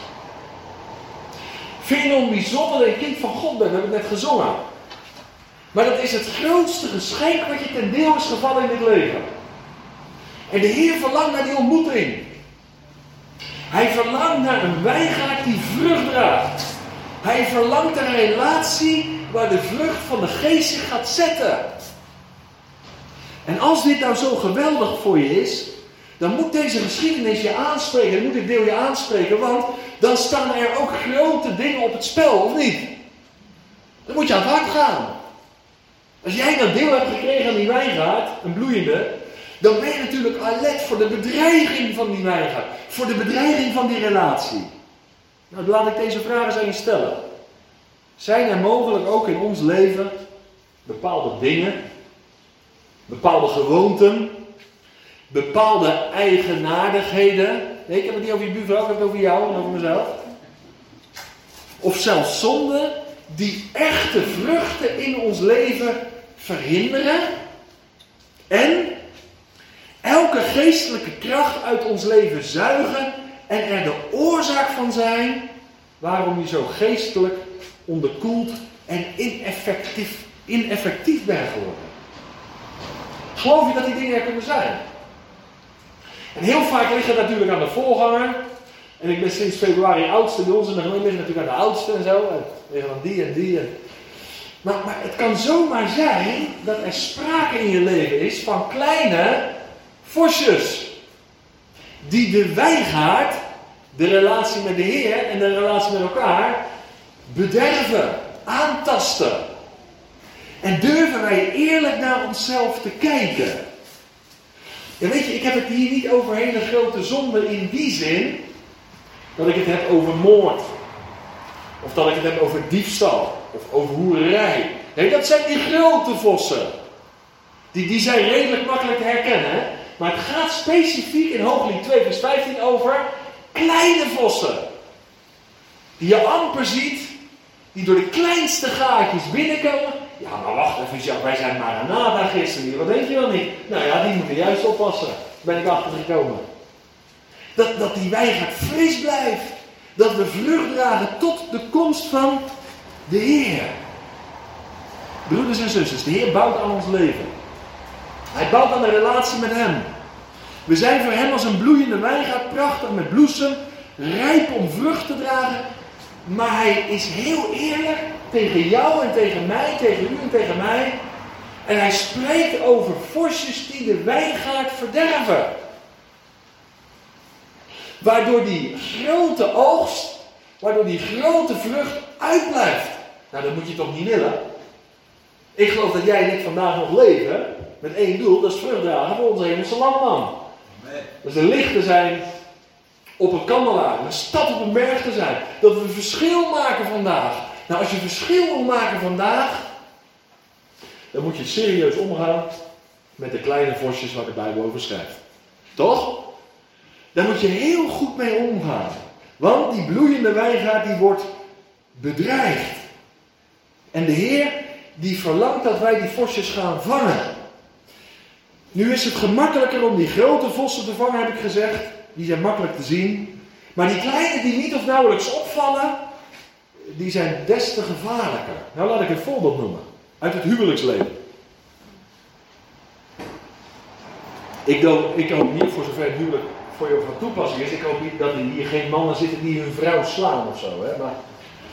Vind je nog bijzonder dat je kind van God bent? We hebben het net gezongen. Maar dat is het grootste geschenk wat je ten deel is gevallen in dit leven. En de Heer verlangt naar die ontmoeting. Hij verlangt naar een wijngaard die vrucht draagt. Hij verlangt naar een relatie waar de vrucht van de geest zich gaat zetten. En als dit nou zo geweldig voor je is, dan moet deze geschiedenis je aanspreken. Dan moet dit deel je aanspreken, want dan staan er ook grote dingen op het spel, of niet? Dan moet je aan het hart gaan. Als jij nou deel hebt gekregen aan die wijngaard, een bloeiende, dan ben je natuurlijk alert voor de bedreiging van die wijngaard. Voor de bedreiging van die relatie. Nou, laat ik deze vraag eens aan je stellen. Zijn er mogelijk ook in ons leven bepaalde dingen, bepaalde gewoonten, bepaalde eigenaardigheden? Nee, ik heb het niet over je buurvrouw, ik heb het over jou en over mezelf. Of zelfs zonden die echte vruchten in ons leven verhinderen en elke geestelijke kracht uit ons leven zuigen en er de oorzaak van zijn waarom je zo geestelijk onderkoeld en ineffectief bent geworden. Geloof je dat die dingen er kunnen zijn? En heel vaak ligt het natuurlijk aan de voorganger. En ik ben sinds februari oudste bij ons en de gemeente ligt natuurlijk aan de oudste en zo. En liggen aan die en die. Maar het kan zomaar zijn dat er sprake in je leven is van kleine vosjes. Die de wijngaard, de relatie met de Heer en de relatie met elkaar bederven, aantasten. En durven wij eerlijk naar onszelf te kijken. En weet je, ik heb het hier niet over hele grote zonden in die zin dat ik het heb over moord. Of dat ik het heb over diefstal. Of over hoererij. Nee, dat zijn die grote vossen. Die zijn redelijk makkelijk te herkennen. Hè? Maar het gaat specifiek in Hooglied 2 vers 15 over kleine vossen. Die je amper ziet. Die door de kleinste gaatjes binnenkomen. Ja, maar wacht even, Jacques, wij zijn Maranatha gisteren hier. Wat denk je dan niet? Nou ja, die moeten juist oppassen. Daar ben ik achtergekomen. Dat die wijngaard fris blijft. Dat we vrucht dragen tot de komst van de Heer. Broeders en zusters, de Heer bouwt aan ons leven. Hij bouwt aan de relatie met Hem. We zijn voor Hem als een bloeiende wijngaard, prachtig met bloesem, rijp om vrucht te dragen. Maar Hij is heel eerlijk tegen jou en tegen mij, tegen u en tegen mij. En Hij spreekt over vosjes die de wijngaard verderven. Waardoor die grote oogst, waardoor die grote vrucht uitblijft. Nou, dat moet je toch niet willen? Ik geloof dat jij en ik vandaag nog leven met één doel, dat is vrucht dragen voor onze hemelse landman. Dat is een licht te zijn op een kandelaar, een stad op een berg te zijn. Dat we verschil maken vandaag. Nou, als je verschil wil maken vandaag, dan moet je serieus omgaan met de kleine vosjes waar de Bijbel over schrijft. Toch? Daar moet je heel goed mee omgaan. Want die bloeiende wijngaard die wordt bedreigd. En de Heer die verlangt dat wij die vosjes gaan vangen. Nu is het gemakkelijker om die grote vossen te vangen, heb ik gezegd. Die zijn makkelijk te zien. Maar die kleine die niet of nauwelijks opvallen, die zijn des te gevaarlijker. Nou, laat ik een voorbeeld noemen. Uit het huwelijksleven. Ik hoop niet, voor zover het huwelijk voor jou van toepassing is, ik hoop niet dat hier geen mannen zitten die hun vrouw slaan of zo. Hè? Maar,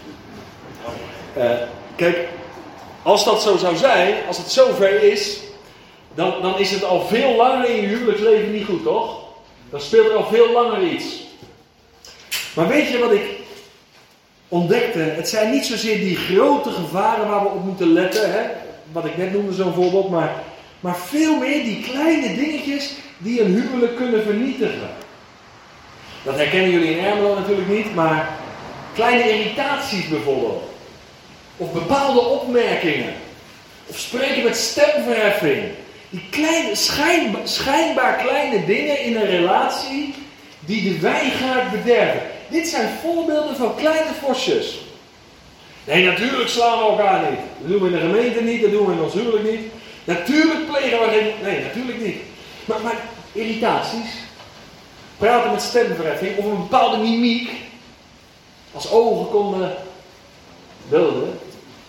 kijk, als dat zo zou zijn, als het zover is, dan is het al veel langer in je huwelijksleven niet goed, toch? Dan speelt er al veel langer iets. Maar weet je wat ik ontdekte? Het zijn niet zozeer die grote gevaren waar we op moeten letten, hè? Wat ik net noemde, zo'n voorbeeld, maar veel meer die kleine dingetjes die een huwelijk kunnen vernietigen. Dat herkennen jullie in Ermelo natuurlijk niet, maar kleine irritaties bijvoorbeeld. Of bepaalde opmerkingen. Of spreken met stemverheffing. Die kleine, schijnbaar kleine dingen in een relatie die de wijngaard bederven. Dit zijn voorbeelden van kleine vosjes. Nee, natuurlijk slaan we elkaar niet. Dat doen we in de gemeente niet, dat doen we in ons huwelijk niet. Natuurlijk plegen we geen... Nee, natuurlijk niet. Maar irritaties. Praten met stemverheffing of een bepaalde mimiek. Als ogen konden doden.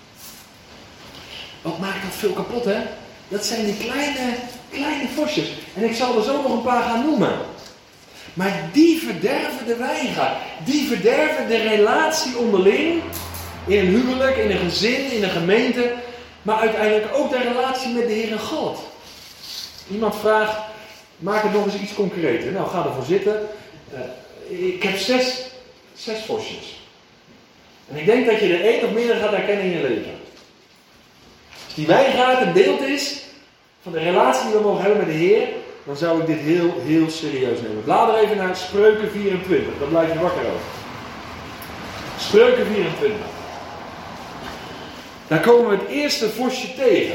Wat maakt dat veel kapot, hè? Dat zijn die kleine vosjes. En ik zal er zo nog een paar gaan noemen. Maar die verderven de wijngaard. Die verderven de relatie onderling. In een huwelijk, in een gezin, in een gemeente. Maar uiteindelijk ook de relatie met de Heere God. Iemand vraagt, maak het nog eens iets concreter. Nou, ga ervoor zitten. Ik heb zes vosjes. En ik denk dat je er één of meerdere gaat herkennen in je leven. Als die wijngaard een beeld is van de relatie die we mogen hebben met de Heer, dan zou ik dit heel, heel serieus nemen. Blader even naar Spreuken 24. Dan blijf je wakker over. Spreuken 24. Daar komen we het eerste vosje tegen.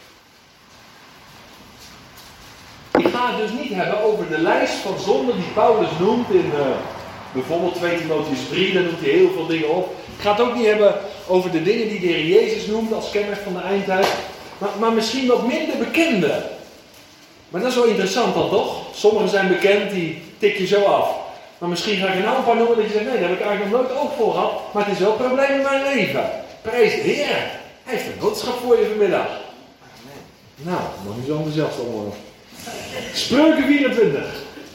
Ik ga het dus niet hebben over de lijst van zonden die Paulus noemt in bijvoorbeeld 2 Timotheüs 3. Daar noemt hij heel veel dingen op. Ik ga het ook niet hebben over de dingen die de Heer Jezus noemt als kenmerk van de eindtijd. Maar misschien wat minder bekende. Maar dat is wel interessant dan toch? Sommigen zijn bekend, die tik je zo af. Maar misschien ga ik er nou een paar noemen dat je zegt, nee, daar heb ik eigenlijk nog nooit oog voor gehad. Maar het is wel een probleem in mijn leven. Prijs de Heer. Hij heeft een boodschap voor je vanmiddag. Nou, nog niet zo enthousiast allemaal. Spreuken 24.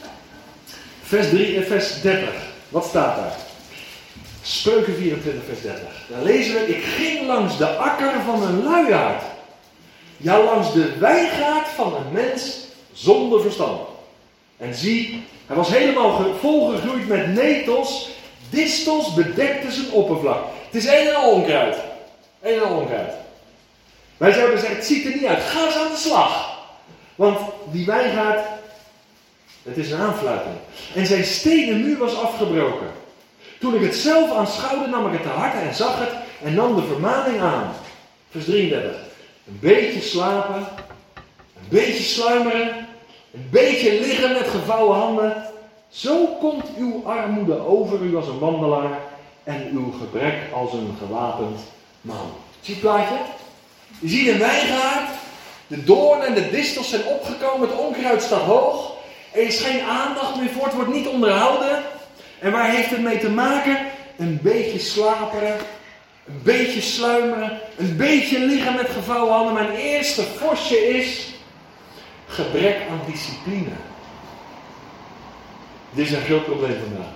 Vers 30. Wat staat daar? Spreuken 24 vers 30. Daar lezen we, ik ging langs de akker van een luiaard. Ja, langs de wijngaard van een mens zonder verstand. En zie, hij was helemaal volgegroeid met netels. Distels bedekten zijn oppervlak. Het is een en al onkruid. Een en al onkruid. Wij zouden zeggen, het ziet er niet uit. Ga eens aan de slag. Want die wijngaard, het is een aanfluiting. En zijn stenen muur was afgebroken. Toen ik het zelf aanschouwde, nam ik het te harte en zag het en nam de vermaning aan. Vers 33. Een beetje slapen, een beetje sluimeren, een beetje liggen met gevouwen handen. Zo komt uw armoede over u als een wandelaar en uw gebrek als een gewapend man. Zie je het plaatje? Je ziet een wijngaard, de doornen en de distels zijn opgekomen, het onkruid staat hoog. Er is geen aandacht meer voor, het wordt niet onderhouden. En waar heeft het mee te maken? Een beetje slaperen, een beetje sluimeren, een beetje liggen met gevouwen handen. Mijn eerste vosje is gebrek aan discipline. Dit is een groot probleem vandaag.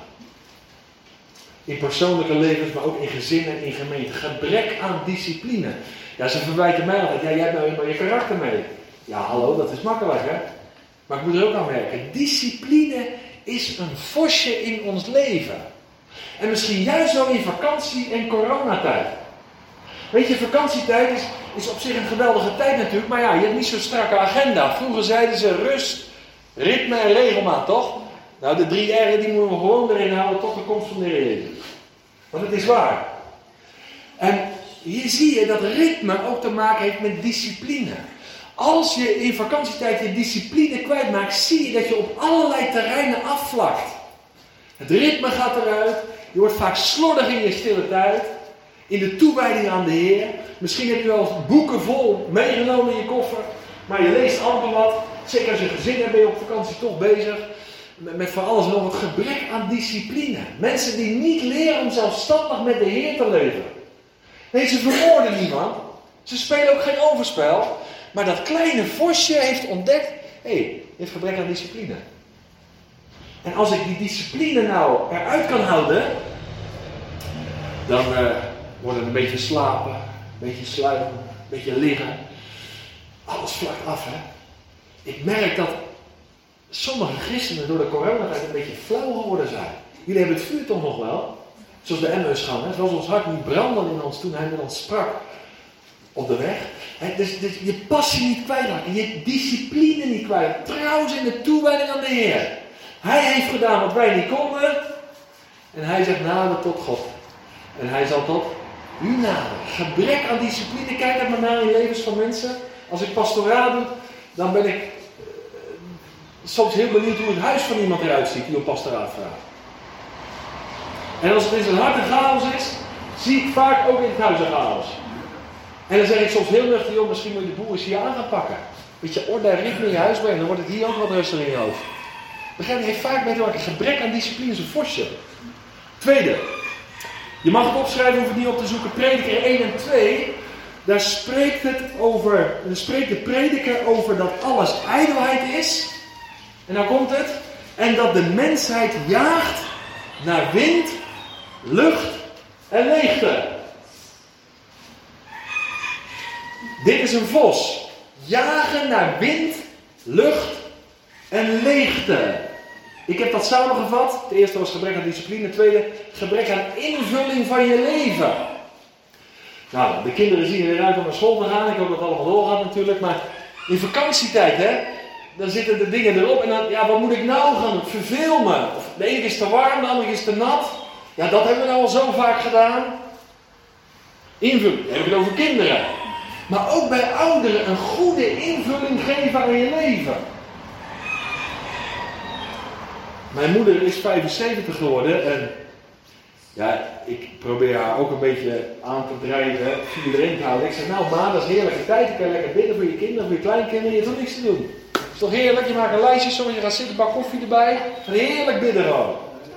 In persoonlijke levens, maar ook in gezinnen en in gemeenten. Gebrek aan discipline. Ja, ze verwijten mij altijd. Ja, jij hebt nou helemaal je karakter mee. Ja, hallo, dat is makkelijk, hè? Maar ik moet er ook aan werken. Discipline is een vosje in ons leven. En misschien juist wel in vakantie en coronatijd. Weet je, vakantietijd is op zich een geweldige tijd natuurlijk. Maar ja, je hebt niet zo'n strakke agenda. Vroeger zeiden ze rust, ritme en regelmaat, toch? Nou, de 3 R'en die moeten we gewoon erin houden tot de komst van de Heer Jezus. Want het is waar. En hier zie je dat ritme ook te maken heeft met discipline. Als je in vakantietijd je discipline kwijtmaakt, zie je dat je op allerlei terreinen afvlakt. Het ritme gaat eruit. Je wordt vaak slordig in je stille tijd. In de toewijding aan de Heer. Misschien heb je wel eens boeken vol meegenomen in je koffer. Maar je leest amper wat. Zeker als je gezin hebt, ben je op vakantie toch bezig. Met van alles nog wat gebrek aan discipline. Mensen die niet leren om zelfstandig met de Heer te leven. Nee, ze vermoorden niemand. Ze spelen ook geen overspel. Maar dat kleine vosje heeft ontdekt, hij heeft gebrek aan discipline. En als ik die discipline nou eruit kan houden, dan wordt het een beetje slapen, een beetje sluipen, een beetje liggen. Alles vlakt af, hè. Ik merk dat sommige christenen door de coronatijd een beetje flauw geworden zijn. Jullie hebben het vuur toch nog wel? Zoals de Emmausganger, zoals ons hart niet brandde in ons toen hij met ons sprak op de weg. Dus je passie niet kwijtraken, je discipline niet kwijtraken. Trouwens in de toewijding aan de Heer. Hij heeft gedaan wat wij niet konden. En hij zegt nader tot God. En hij zal tot u naderen. Gebrek aan discipline, kijk het maar naar in levens van mensen. Als ik pastoraat doe, dan ben ik soms heel benieuwd hoe het huis van iemand eruit ziet die op pastoraat vraagt. En als het in zijn hart een chaos is, zie ik vaak ook in het huis een chaos. En dan zeg ik soms heel nuchter, joh, misschien moet je de boel eens hier aan gaan pakken. Weet je, orde en ritme in je huis brengen, dan wordt het hier ook wat rustiger in je hoofd. Begrijp je, heeft vaak mee te maken. Gebrek aan discipline is een vosje. Tweede, je mag het opschrijven, hoef het niet op te zoeken. Prediker 1 en 2, daar spreekt de prediker over dat alles ijdelheid is. En dan komt het. En dat de mensheid jaagt naar wind, lucht en leegte. Dit is een vos. Jagen naar wind, lucht en leegte. Ik heb dat samengevat. Het eerste was gebrek aan discipline. Het tweede, gebrek aan invulling van je leven. Nou, de kinderen zien er weer uit om naar school te gaan. Ik hoop dat het allemaal doorgaat natuurlijk. Maar in vakantietijd, hè, dan zitten de dingen erop. En dan, ja, wat moet ik nou gaan doen? Verveel me. Of de ene is te warm, de andere is te nat. Ja, dat hebben we nou al zo vaak gedaan. Invulling, dan heb ik het over kinderen. Maar ook bij ouderen een goede invulling geven aan je leven. Mijn moeder is 75 geworden en ja, ik probeer haar ook een beetje aan te drijven, erin te houden. Ik zeg, nou ma, dat is heerlijke tijd. Je kan lekker bidden voor je kinderen, voor je kleinkinderen. Je hebt toch niks te doen. Het is toch heerlijk, je maakt een lijstje, zoals je gaat zitten, een bak koffie erbij. En heerlijk bidden gewoon.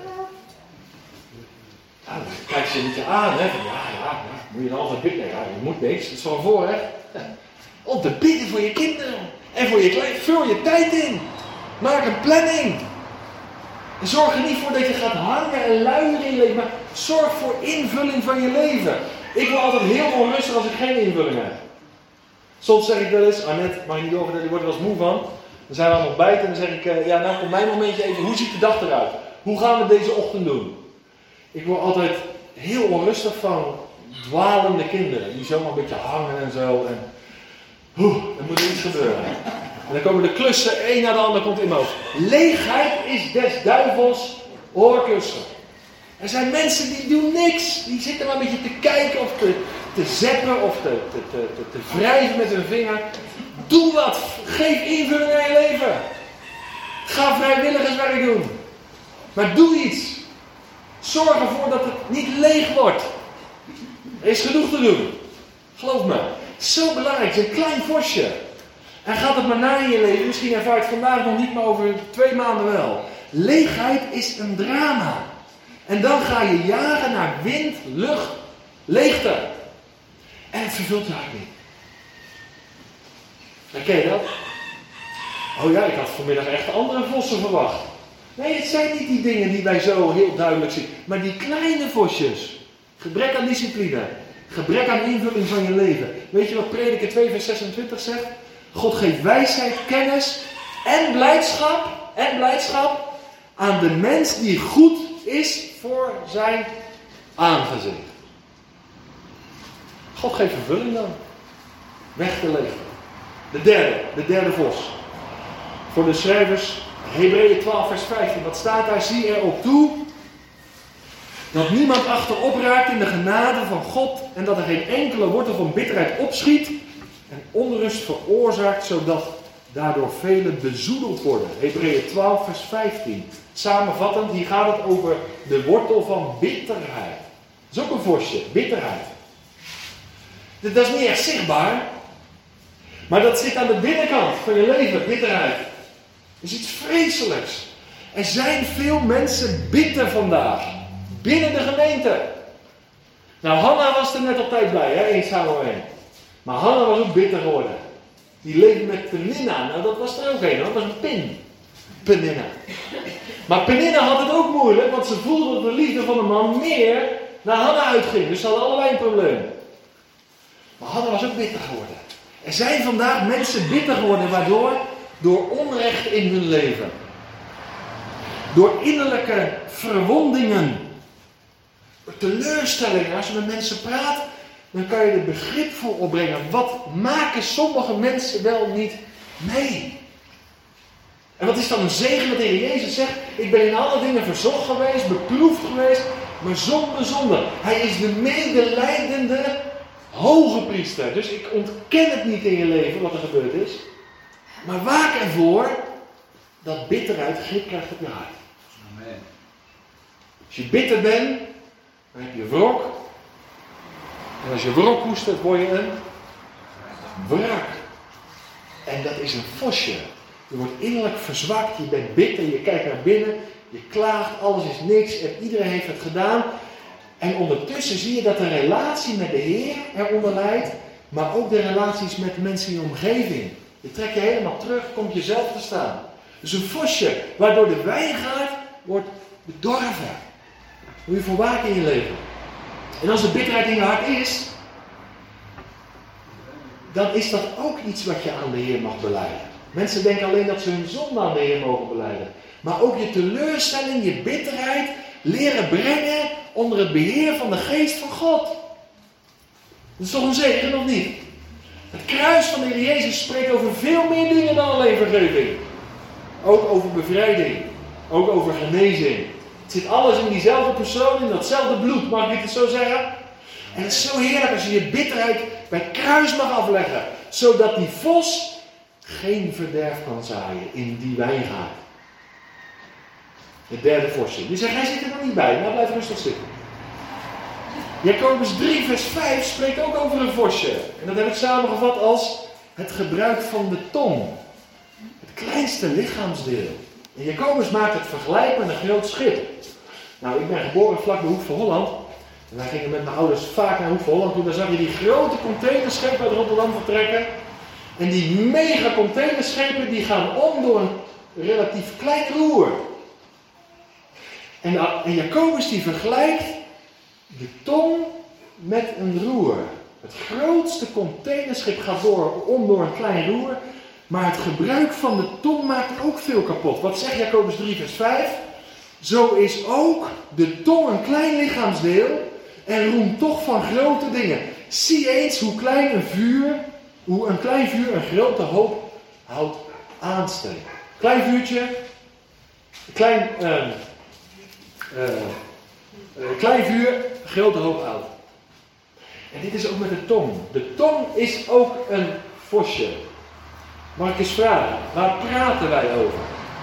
Ja, dan kijkt ze een beetje aan, hè. Van, ja, moet je dan altijd bidden? Ja, je moet niks, dat is wel een voorrecht. Ja. Om te bidden voor je kinderen. En voor je klein, vul je tijd in. Maak een planning. En zorg er niet voor dat je gaat hangen en luieren in je leven, maar zorg voor invulling van je leven. Ik word altijd heel onrustig als ik geen invulling heb. Soms zeg ik wel eens, Annette, mag je niet over, die wordt er wel eens moe van. Dan zijn we aan het ontbijten en dan zeg ik, ja, nou komt mijn momentje even, hoe ziet de dag eruit? Hoe gaan we deze ochtend doen? Ik word altijd heel onrustig van dwalende kinderen, die zomaar een beetje hangen en zo. En er moet er iets gebeuren. En dan komen de klussen, één na de ander komt in mijn hoofd. Leegheid is des duivels oorkussen. Er zijn mensen die doen niks. Die zitten maar een beetje te kijken of te zeppen of te wrijven met hun vinger. Doe wat. Geef invulling aan je leven. Ga vrijwilligerswerk doen. Maar doe iets. Zorg ervoor dat het niet leeg wordt. Er is genoeg te doen. Geloof me. Zo belangrijk. Het is een klein vosje. En gaat het maar na in je leven. Misschien ervaar je het vandaag nog niet, maar over 2 maanden wel. Leegheid is een drama. En dan ga je jagen naar wind, lucht, leegte. En het vervult je hart niet. Herken je dat? Oh ja, ik had vanmiddag echt andere vossen verwacht. Nee, het zijn niet die dingen die wij zo heel duidelijk zien. Maar die kleine vosjes. Gebrek aan discipline. Gebrek aan invulling van je leven. Weet je wat Prediker 2 vers 26 zegt? God geeft wijsheid, kennis en blijdschap aan de mens die goed is voor zijn aangezicht. God geeft vervulling dan. Weg te leegte. De derde vos. Voor de schrijvers, Hebreeën 12 vers 15. Wat staat daar? Zie er op toe dat niemand achterop raakt in de genade van God en dat er geen enkele wortel van bitterheid opschiet en onrust veroorzaakt, zodat daardoor velen bezoedeld worden. Hebreeën 12 vers 15. Samenvattend, hier gaat het over de wortel van bitterheid. Dat is ook een vosje, bitterheid. Dat is niet echt zichtbaar, maar dat zit aan de binnenkant van je leven, bitterheid. Dat is iets vreselijks. Er zijn veel mensen bitter vandaag. Binnen de gemeente. Nou, Hanna was er net op tijd bij, hè, 1 Samuel 1. Maar Hanna was ook bitter geworden. Die leefde met Peninna. Nou, dat was er ook een, dat was een pin. Peninna. Maar Peninna had het ook moeilijk, want ze voelde dat de liefde van de man meer naar Hanna uitging. Dus ze hadden allebei een probleem. Maar Hanna was ook bitter geworden. Er zijn vandaag mensen bitter geworden, waardoor? Door onrecht in hun leven. Door innerlijke verwondingen. Door teleurstellingen. Als je met mensen praat, dan kan je er begrip voor opbrengen. Wat maken sommige mensen wel niet mee? En wat is dan een zegen dat de Heer Jezus zegt? Ik ben in alle dingen verzocht geweest, beproefd geweest, maar zonder zonde. Hij is de medelijdende hoge priester. Dus ik ontken het niet in je leven wat er gebeurd is. Maar waak ervoor dat bitterheid grip krijgt op je hart. Amen. Als je bitter bent, dan heb je wrok. En als je wrok koestert, word je een wrak. En dat is een vosje. Je wordt innerlijk verzwakt, je bent bitter, je kijkt naar binnen, je klaagt, alles is niks en iedereen heeft het gedaan. En ondertussen zie je dat de relatie met de Heer eronder lijdt, maar ook de relaties met de mensen in je omgeving. Je trekt je helemaal terug, komt jezelf te staan. Dus een vosje, waardoor de wijngaard wordt bedorven. Moet je voor waken in je leven. En als er bitterheid in je hart is, dan is dat ook iets wat je aan de Heer mag belijden. Mensen denken alleen dat ze hun zonde aan de Heer mogen belijden. Maar ook je teleurstelling, je bitterheid leren brengen onder het beheer van de geest van God. Dat is toch een zegen, of niet? Het kruis van de Heer Jezus spreekt over veel meer dingen dan alleen vergeving. Ook over bevrijding. Ook over genezing. Het zit alles in diezelfde persoon, in datzelfde bloed, mag ik het zo zeggen? En het is zo heerlijk als je je bitterheid bij het kruis mag afleggen. Zodat die vos geen verderf kan zaaien in die wijngaard. Het derde vosje. Die zegt, hij zit er nog niet bij, maar blijf rustig zitten. Jacobus 3 vers 5 spreekt ook over een vosje. En dat heb ik samengevat als het gebruik van de tong. Het kleinste lichaamsdeel. En Jacobus maakt het vergelijk met een groot schip. Nou, ik ben geboren vlak bij Hoek van Holland. En wij gingen met mijn ouders vaak naar Hoek van Holland toe. Daar zag je die grote containerschepen uit Rotterdam vertrekken. En die mega containerschepen die gaan om door een relatief klein roer. En Jacobus die vergelijkt de tong met een roer. Het grootste containerschip gaat om door een klein roer. Maar het gebruik van de tong maakt ook veel kapot. Wat zegt Jacobus 3 vers 5? Zo is ook de tong een klein lichaamsdeel en roemt toch van grote dingen. Zie eens hoe een klein vuur een grote hoop hout aansteekt. Klein vuurtje, Klein vuur, grote hooghout. En dit is ook met de tong. De tong is ook een vosje. Mag ik eens vragen, waar praten wij over?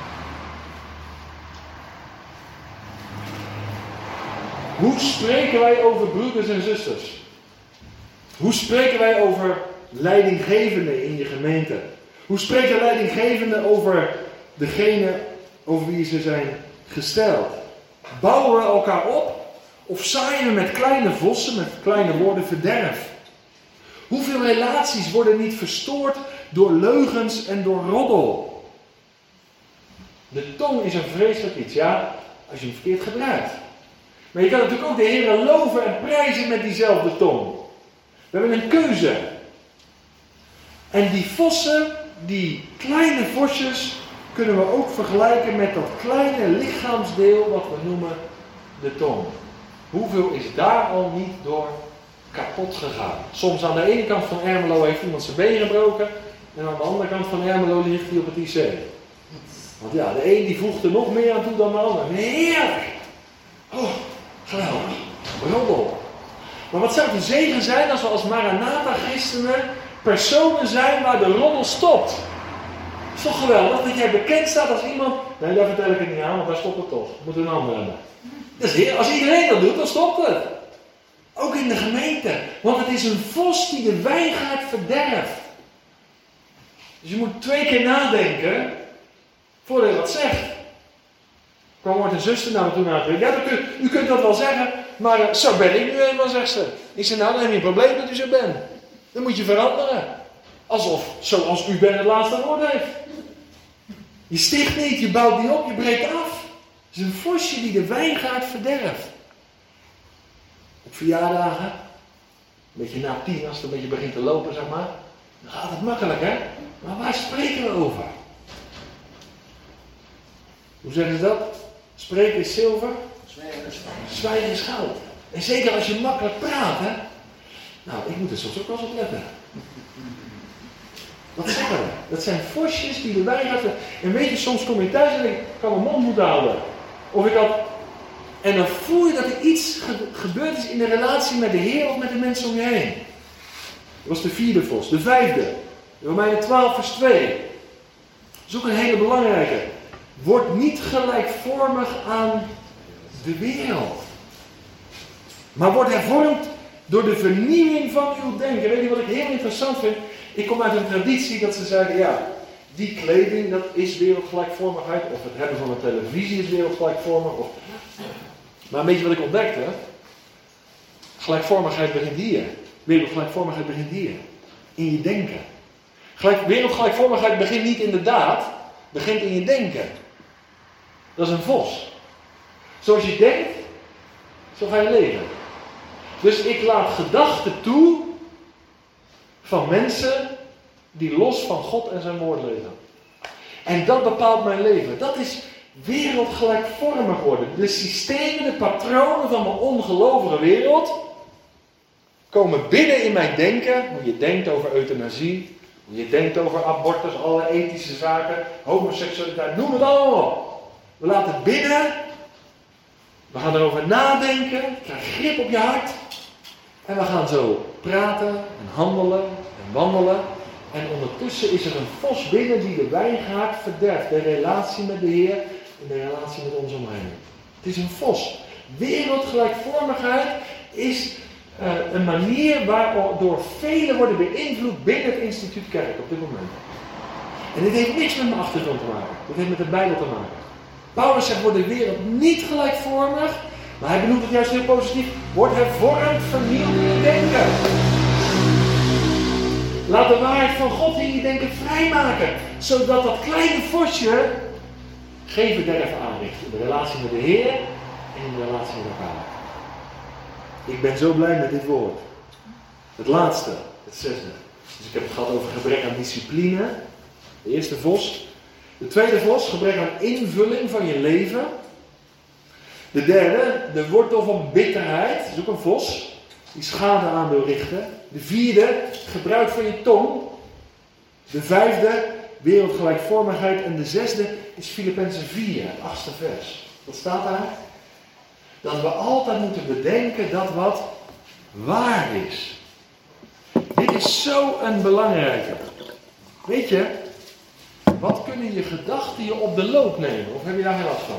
Hoe spreken wij over broeders en zusters? Hoe spreken wij over leidinggevenden in je gemeente? Hoe spreken leidinggevenden over degene over wie ze zijn gesteld? Bouwen we elkaar op? Of zaaien we met kleine vossen, met kleine woorden verderf? Hoeveel relaties worden niet verstoord door leugens en door roddel? De tong is een vreselijk iets, ja, als je hem verkeerd gebruikt. Maar je kan natuurlijk ook de Heer loven en prijzen met diezelfde tong. We hebben een keuze. En die vossen, die kleine vosjes, kunnen we ook vergelijken met dat kleine lichaamsdeel wat we noemen de tong. Hoeveel is daar al niet door kapot gegaan? Soms aan de ene kant van Ermelo heeft iemand zijn been gebroken en aan de andere kant van Ermelo ligt hij op het IC. Want ja, de een die voegt er nog meer aan toe dan de ander. Heerlijk! Oh, geweldig. Roddel. Maar wat zou de zegen zijn als we als Maranatha-christenen personen zijn waar de roddel stopt? Het is toch geweldig dat jij bekend staat als iemand... Nee, daar vertel ik het niet aan, want daar stopt het toch. We moeten een ander hebben. Dus als iedereen dat doet, dan stopt het. Ook in de gemeente. Want het is een vos die de wijngaard verderft. Dus je moet 2 keer nadenken voordat je wat zegt. Kwam wordt een zuster naar me toe naar het ja, u kunt dat wel zeggen, maar zo ben ik nu eenmaal, zegt ze. Ik zeg, nou, dan heb je een probleem dat u zo bent. Dan moet je veranderen. Alsof, zoals u bent, het laatste woord heeft. Je sticht niet, je bouwt niet op, je breekt af. Het is een vosje die de wijngaard verderft. Op verjaardagen, een beetje na 10, als het een beetje begint te lopen, zeg maar. Dan gaat het makkelijk, hè? Maar waar spreken we over? Hoe zeggen ze dat? Spreken is zilver, zwijgen is goud. En zeker als je makkelijk praat, hè? Nou, ik moet er soms ook wel eens op letten. Wat zeggen we? Dat zijn vosjes die de wijngaard... En weet je, soms kom je thuis en ik kan mijn mond moeten houden. Of ik had... En dan voel je dat er iets gebeurd is in de relatie met de Heer of met de mensen om je heen. Dat was de 4e vos. De 5e. Romeinen 12 vers 2. Dat is ook een hele belangrijke. Word niet gelijkvormig aan de wereld. Maar word hervormd door de vernieuwing van uw denken. Weet je wat ik heel interessant vind? Ik kom uit een traditie dat ze zeiden, ja, die kleding dat is wereldgelijkvormigheid. Of het hebben van een televisie is wereldgelijkvormig. Maar weet je wat ik ontdekte? Gelijkvormigheid begint hier. Wereldgelijkvormigheid begint hier. In je denken. Wereldgelijkvormigheid begint niet in de daad. Begint in je denken. Dat is een vos. Zoals je denkt, zo ga je leven. Dus ik laat gedachten toe van mensen die los van God en zijn woord leven. En dat bepaalt mijn leven. Dat is wereldgelijkvormig worden. De systemen, de patronen van mijn ongelovige wereld komen binnen in mijn denken. Hoe je denkt over euthanasie, hoe je denkt over abortus, alle ethische zaken, homoseksualiteit, noem het allemaal. We laten het binnen. We gaan erover nadenken. Krijg grip op je hart. En we gaan zo praten en handelen en wandelen. En ondertussen is er een vos binnen die de wijngaard verderft. De relatie met de Heer en de relatie met ons omheen. Het is een vos. Wereldgelijkvormigheid is een manier waardoor velen worden beïnvloed binnen het instituut kerk op dit moment. En dit heeft niks met mijn achtergrond te maken. Dit heeft met de Bijbel te maken. Paulus zegt, wordt de wereld niet gelijkvormig, maar hij benoemt het juist heel positief. Wordt hervormd, vernieuwd in je denken. Laat de waarheid van God in je denken vrijmaken. Zodat dat kleine vosje geen verderf aanricht. In de relatie met de Heer en in de relatie met elkaar. Ik ben zo blij met dit woord. Het laatste, het 6e. Dus ik heb het gehad over gebrek aan discipline. De eerste vos. De tweede vos, gebrek aan invulling van je leven. De derde, de wortel van bitterheid. Dat is ook een vos. Die schade aan wil richten. De vierde, gebruik van je tong. De vijfde, wereldgelijkvormigheid. En de zesde is Filippenzen 4, het 8e vers. Wat staat daar? dat we altijd moeten bedenken dat wat waar is. Dit is zo een belangrijke. Weet je, wat kunnen je gedachten je op de loop nemen? Of heb je daar geen last van?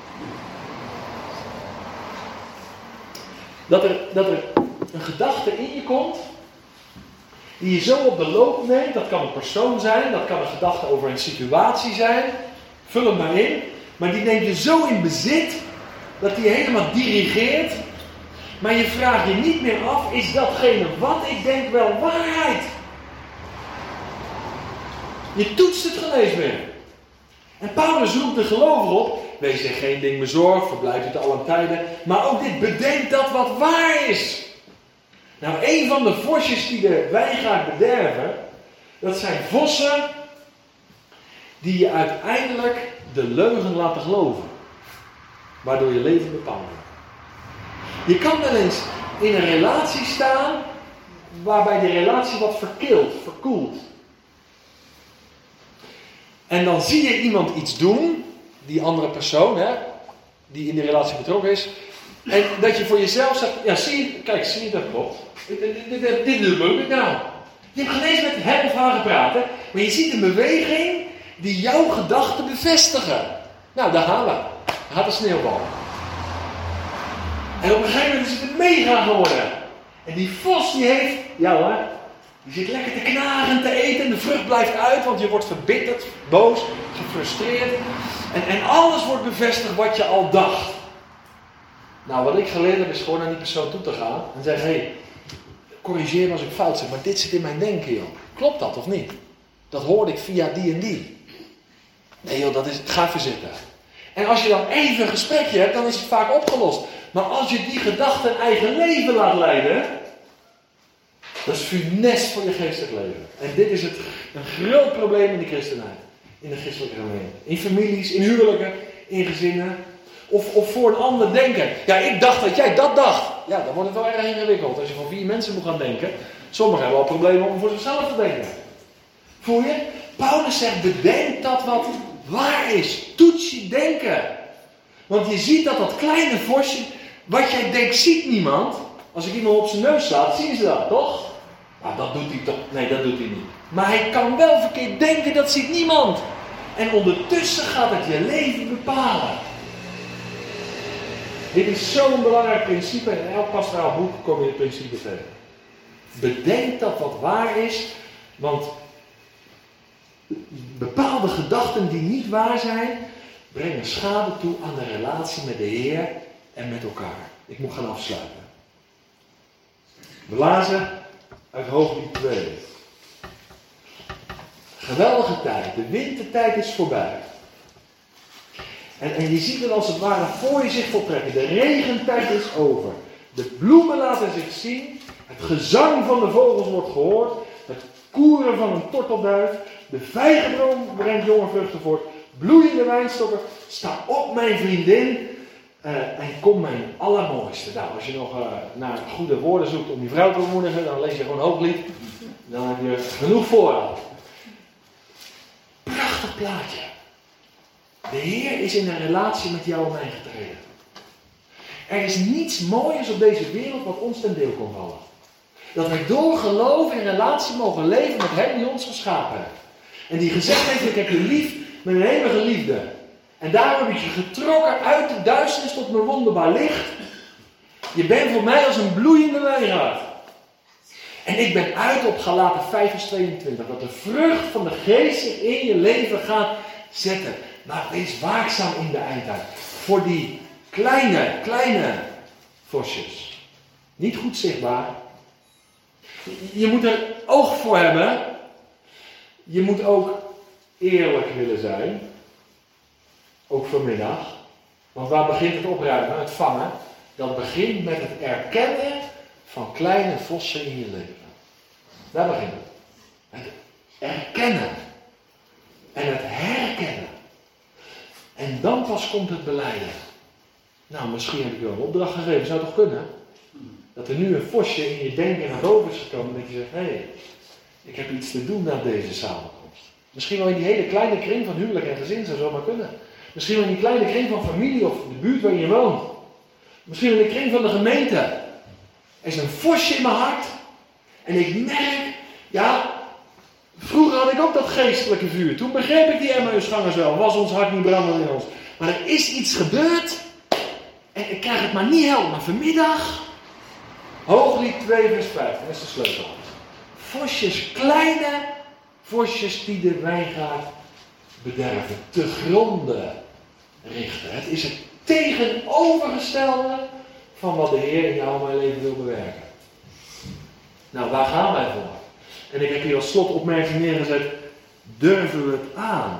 Dat er een gedachte in je komt, die je zo op de loop neemt. Dat kan een persoon zijn, dat kan een gedachte over een situatie zijn. Vul hem maar in. Maar die neemt je zo in bezit, dat die je helemaal dirigeert. Maar je vraagt je niet meer af, is datgene wat ik denk wel waarheid? Je toetst het geen eens meer. En Paulus roept de gelovigen op, wees er geen ding bezorgd, verblijf u te allen tijden. Maar ook dit, bedenk dat wat waar is. Nou, een van de vosjes die de wijngaard bederven, dat zijn vossen die je uiteindelijk de leugen laten geloven. Waardoor je leven bepaald wordt. Je kan wel eens in een relatie staan waarbij die relatie wat verkoelt. En dan zie je iemand iets doen, die andere persoon, die in die relatie betrokken is. En dat je voor jezelf zegt, ja zie je dat klopt. Dit lukt ik nou. Je hebt geen eens met hem of haar gepraat, hè? Maar je ziet een beweging die jouw gedachten bevestigen. Nou, daar gaan we. Daar gaat de sneeuwbal. En op een gegeven moment is het mega geworden. En die vos die heeft, die zit lekker te knagen, te eten en de vrucht blijft uit, want je wordt verbitterd, boos, gefrustreerd. En alles wordt bevestigd wat je al dacht. Nou, wat ik geleerd heb is gewoon naar die persoon toe te gaan en zeggen, hé, corrigeer me als ik fout zeg, maar dit zit in mijn denken, joh. Klopt dat of niet? Dat hoorde ik via die en die. Nee joh, ga even zitten. En als je dan even een gesprekje hebt, dan is het vaak opgelost. Maar als je die gedachte een eigen leven laat leiden, dat is funest voor je geestelijk leven. En dit is een groot probleem in de christenheid. In de christelijke gemeente. In families, in huwelijken, in gezinnen. Of voor een ander denken. Ja, ik dacht dat jij dat dacht. Ja, dan wordt het wel erg ingewikkeld. Als je voor 4 mensen moet gaan denken. Sommigen hebben al problemen om voor zichzelf te denken. Voel je? Paulus zegt, bedenk dat wat waar is. Toets je denken. Want je ziet dat kleine vosje, wat jij denkt, ziet niemand. Als ik iemand op zijn neus slaat, zien ze dat, toch? Nou, dat doet hij toch? Nee, dat doet hij niet. Maar hij kan wel verkeerd denken, dat ziet niemand. En ondertussen gaat het je leven bepalen. Dit is zo'n belangrijk principe. En in elk pastoraal boek kom je het principe tegen. Bedenk dat wat waar is. Want bepaalde gedachten die niet waar zijn, brengen schade toe aan de relatie met de Heer en met elkaar. Ik moet gaan afsluiten. We lazen uit Hooglied 2. Geweldige tijd. De wintertijd is voorbij. En je ziet het als het ware voor je zich voltrekken. De regentijd is over. De bloemen laten zich zien. Het gezang van de vogels wordt gehoord. Het koeren van een tortelduif. De vijgenboom brengt jonge vruchten voort. Bloeiende wijnstokken. Sta op, mijn vriendin. En kom mijn allermooiste. Nou, als je nog naar goede woorden zoekt om je vrouw te bemoedigen, dan lees je gewoon Hooglied. Dan heb je genoeg voorraad. Prachtig plaatje. De Heer is in een relatie met jou en mij getreden. Er is niets mooiers op deze wereld wat ons ten deel kon vallen. Dat wij door geloof in relatie mogen leven met Hem die ons geschapen heeft. En die gezegd heeft, ik heb je lief met een eeuwige liefde. En daarom heb ik je getrokken uit de duisternis tot mijn wonderbaar licht. Je bent voor mij als een bloeiende wijngaard. En ik ben uit op Galaten 5 vers 22. Dat de vrucht van de geest zich in je leven gaat zetten. Maar wees waakzaam in de eindtijd. Voor die kleine vosjes. Niet goed zichtbaar. Je moet er oog voor hebben. Je moet ook eerlijk willen zijn. Ook vanmiddag. Want waar begint het opruimen, het vangen? Dat begint met het erkennen van kleine vossen in je leven. Daar begint het. Het erkennen. En het herkennen. En dan pas komt het belijden. Nou, misschien heb ik wel een opdracht gegeven. Zou toch kunnen? Dat er nu een vosje in je denken naar boven is gekomen. Dat je zegt, hé, ik heb iets te doen na deze samenkomst. Misschien wel in die hele kleine kring van huwelijk en gezin zou zomaar kunnen. Misschien wel in die kleine kring van familie of de buurt waar je woont. Misschien in de kring van de gemeente. Er is een vosje in mijn hart. En ik merk, ja, vroeger had ik ook dat geestelijke vuur. Toen begreep ik die Emmausgangers wel. Was ons hart niet brandend in ons. Maar er is iets gebeurd. En ik krijg het maar niet helder. Maar vanmiddag, Hooglied 2 vers 5, dat is de sleutel. Vosjes, kleine vosjes die de wijngaard bederven, te gronden richten. Het is het tegenovergestelde van wat de Heer in jou en mijn leven wil bewerken. Nou, waar gaan wij voor? En ik heb hier als slotopmerking neergezet, durven we het aan?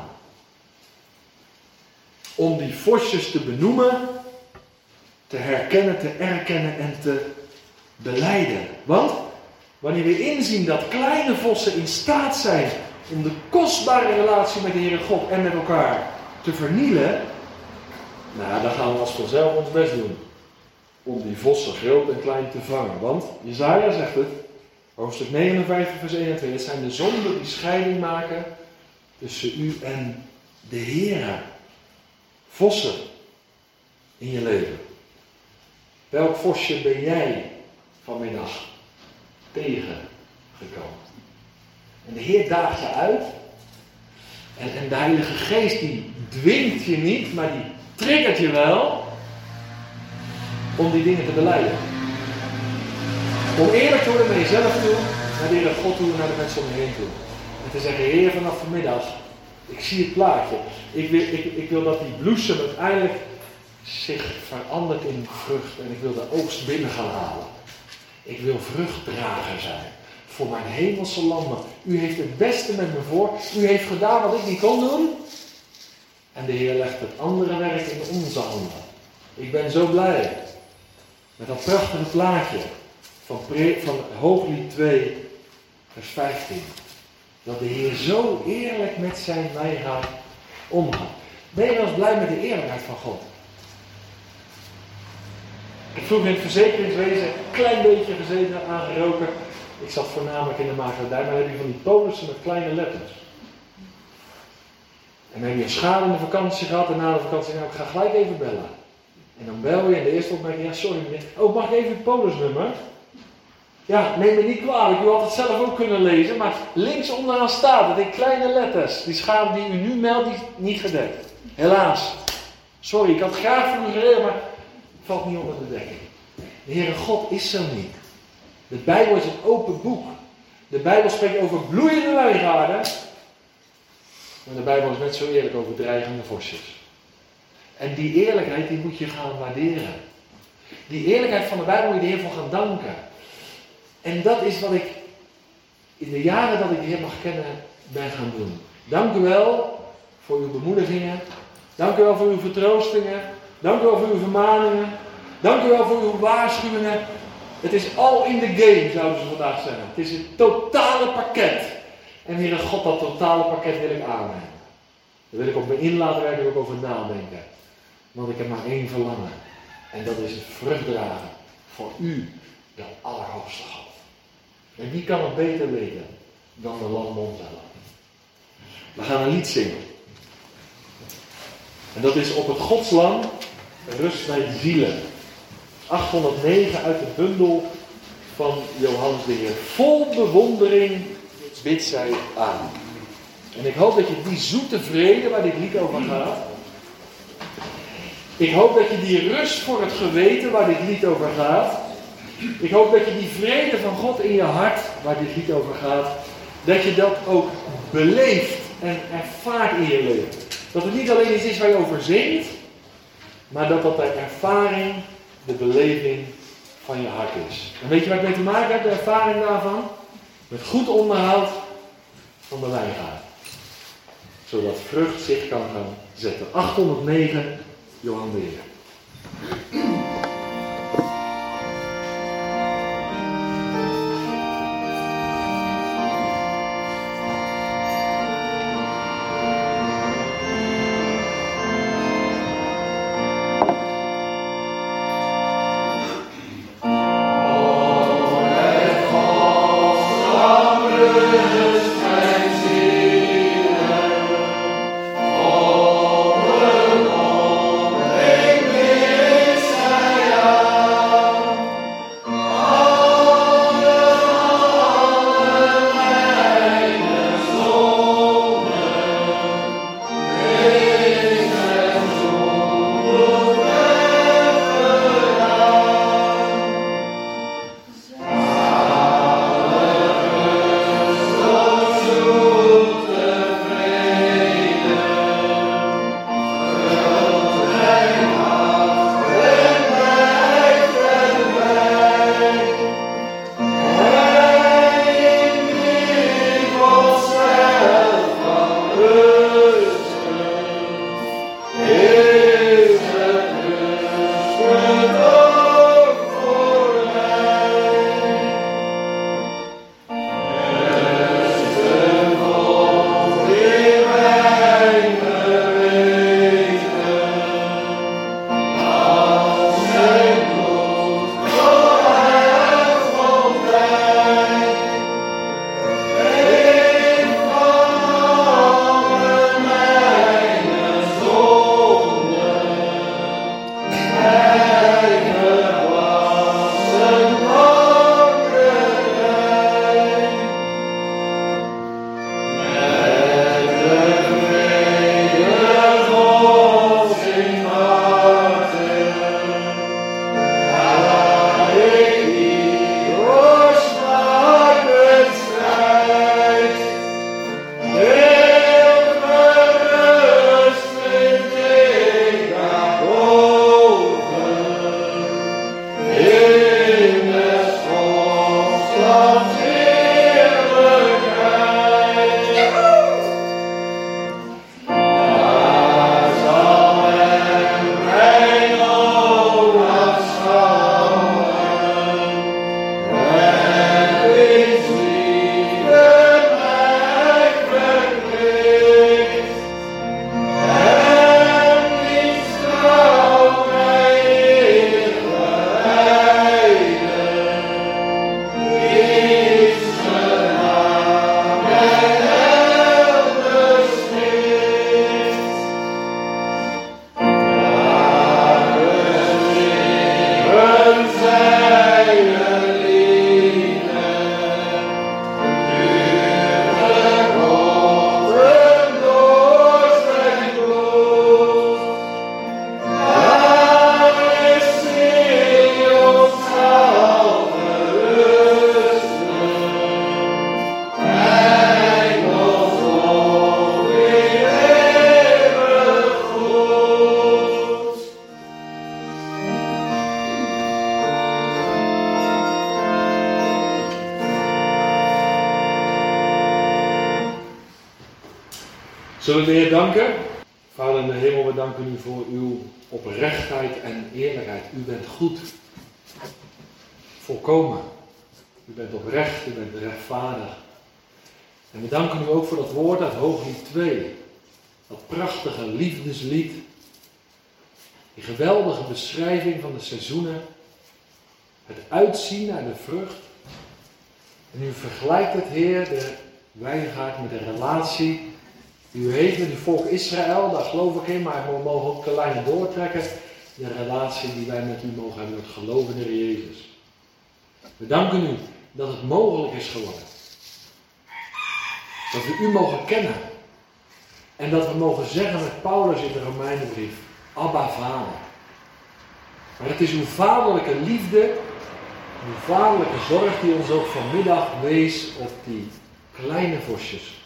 Om die vosjes te benoemen, te herkennen, te erkennen en te belijden. Want wanneer we inzien dat kleine vossen in staat zijn om de kostbare relatie met de Heere God en met elkaar te vernielen, nou, dan gaan we als vanzelf ons best doen om die vossen groot en klein te vangen. Want Jesaja zegt het, hoofdstuk 59 vers 1 en 2, het zijn de zonden die scheiding maken tussen u en de Heere. Vossen in je leven. Welk vosje ben jij vanmiddag tegengekomen? En de Heer daagt je uit. En de Heilige Geest die dwingt je niet, maar die triggert je wel om die dingen te belijden. Om eerlijk te worden naar jezelf toe, naar de Heere God toe en naar de mensen om je heen toe. En te zeggen, Heer, vanaf vanmiddag, ik zie het plaatje. Ik wil dat die bloesem uiteindelijk zich verandert in vrucht. En ik wil de oogst binnen gaan halen. Ik wil vruchtdrager zijn. Voor mijn hemelse landen. U heeft het beste met me voor. U heeft gedaan wat ik niet kon doen. En de Heer legt het andere werk in onze handen. Ik ben zo blij. Met dat prachtige plaatje. Van Hooglied 2 vers 15. Dat de Heer zo eerlijk met zijn wijngaard omgaat. Ben je wel eens blij met de eerlijkheid van God? Ik vroeg in het verzekeringswezen een klein beetje gezeten, aangeroken. Ik zat voornamelijk in de makelaardij, maar dan heb je van die polissen met kleine letters. En dan heb je een schade in de vakantie gehad en na de vakantie, nou, ik ga gelijk even bellen. En dan bel je en de eerste opmerking, ja sorry meneer, oh mag ik even het polisnummer? Ja, neem me niet kwalijk, u had het zelf ook kunnen lezen, maar links onderaan staat het in kleine letters. Die schade die u nu meldt, die is niet gedekt. Helaas. Sorry, ik had graag voor u geregeld, maar het valt niet onder de dekking. De Heere God is zo niet. De Bijbel is een open boek. De Bijbel spreekt over bloeiende wijngaarden. Maar de Bijbel is net zo eerlijk over dreigende vosjes. En die eerlijkheid die moet je gaan waarderen. Die eerlijkheid van de Bijbel moet je de Heer voor gaan danken. En dat is wat ik in de jaren dat ik de Heer mag kennen ben gaan doen. Dank u wel voor uw bemoedigingen. Dank u wel voor uw vertroostingen. Dank u wel voor uw vermaningen. Dank u wel voor uw waarschuwingen. Het is al in the game, zouden ze vandaag zeggen. Het is het totale pakket. En Heere God, dat totale pakket wil ik aannemen. Daar wil ik op me in laten werken en ook over nadenken. Want ik heb maar één verlangen. En dat is het vruchtdragen voor u, de Allerhoogste God. En wie kan het beter weten dan de landbom zelf? We gaan een lied zingen. En dat is Op het Godslam rust mijn zielen. 809 uit de bundel van Johannes de Heer. Vol bewondering bidt zij aan. En ik hoop dat je die zoete vrede waar dit lied over gaat. Ik hoop dat je die rust voor het geweten waar dit lied over gaat. Ik hoop dat je die vrede van God in je hart waar dit lied over gaat. Dat je dat ook beleeft en ervaart in je leven. Dat het niet alleen iets is waar je over zingt. Maar dat dat de ervaring, de beleving van je hart is. En weet je waar ik mee te maken heb, de ervaring daarvan? Met goed onderhoud van de wijngaard. Zodat vrucht zich kan gaan zetten. 809, Johan de Heer. Oh, Zullen we de Heer danken? Vader in de hemel, we danken u voor uw oprechtheid en eerlijkheid. U bent goed. Volkomen. U bent oprecht, u bent rechtvaardig. En we danken u ook voor dat woord uit Hooglied 2. Dat prachtige liefdeslied. Die geweldige beschrijving van de seizoenen. Het uitzien naar de vrucht. En u vergelijkt het, Heer, de wijngaard met de relatie die u heeft met uw volk Israël. Daar geloof ik in, maar we mogen ook de lijnen doortrekken. De relatie die wij met u mogen hebben, het geloof in de Heer Jezus. We danken u dat het mogelijk is geworden. Dat we u mogen kennen. En dat we mogen zeggen met Paulus in de Romeinenbrief, Abba Vader. Maar het is uw vaderlijke liefde, uw vaderlijke zorg die ons ook vanmiddag wees op die kleine vosjes.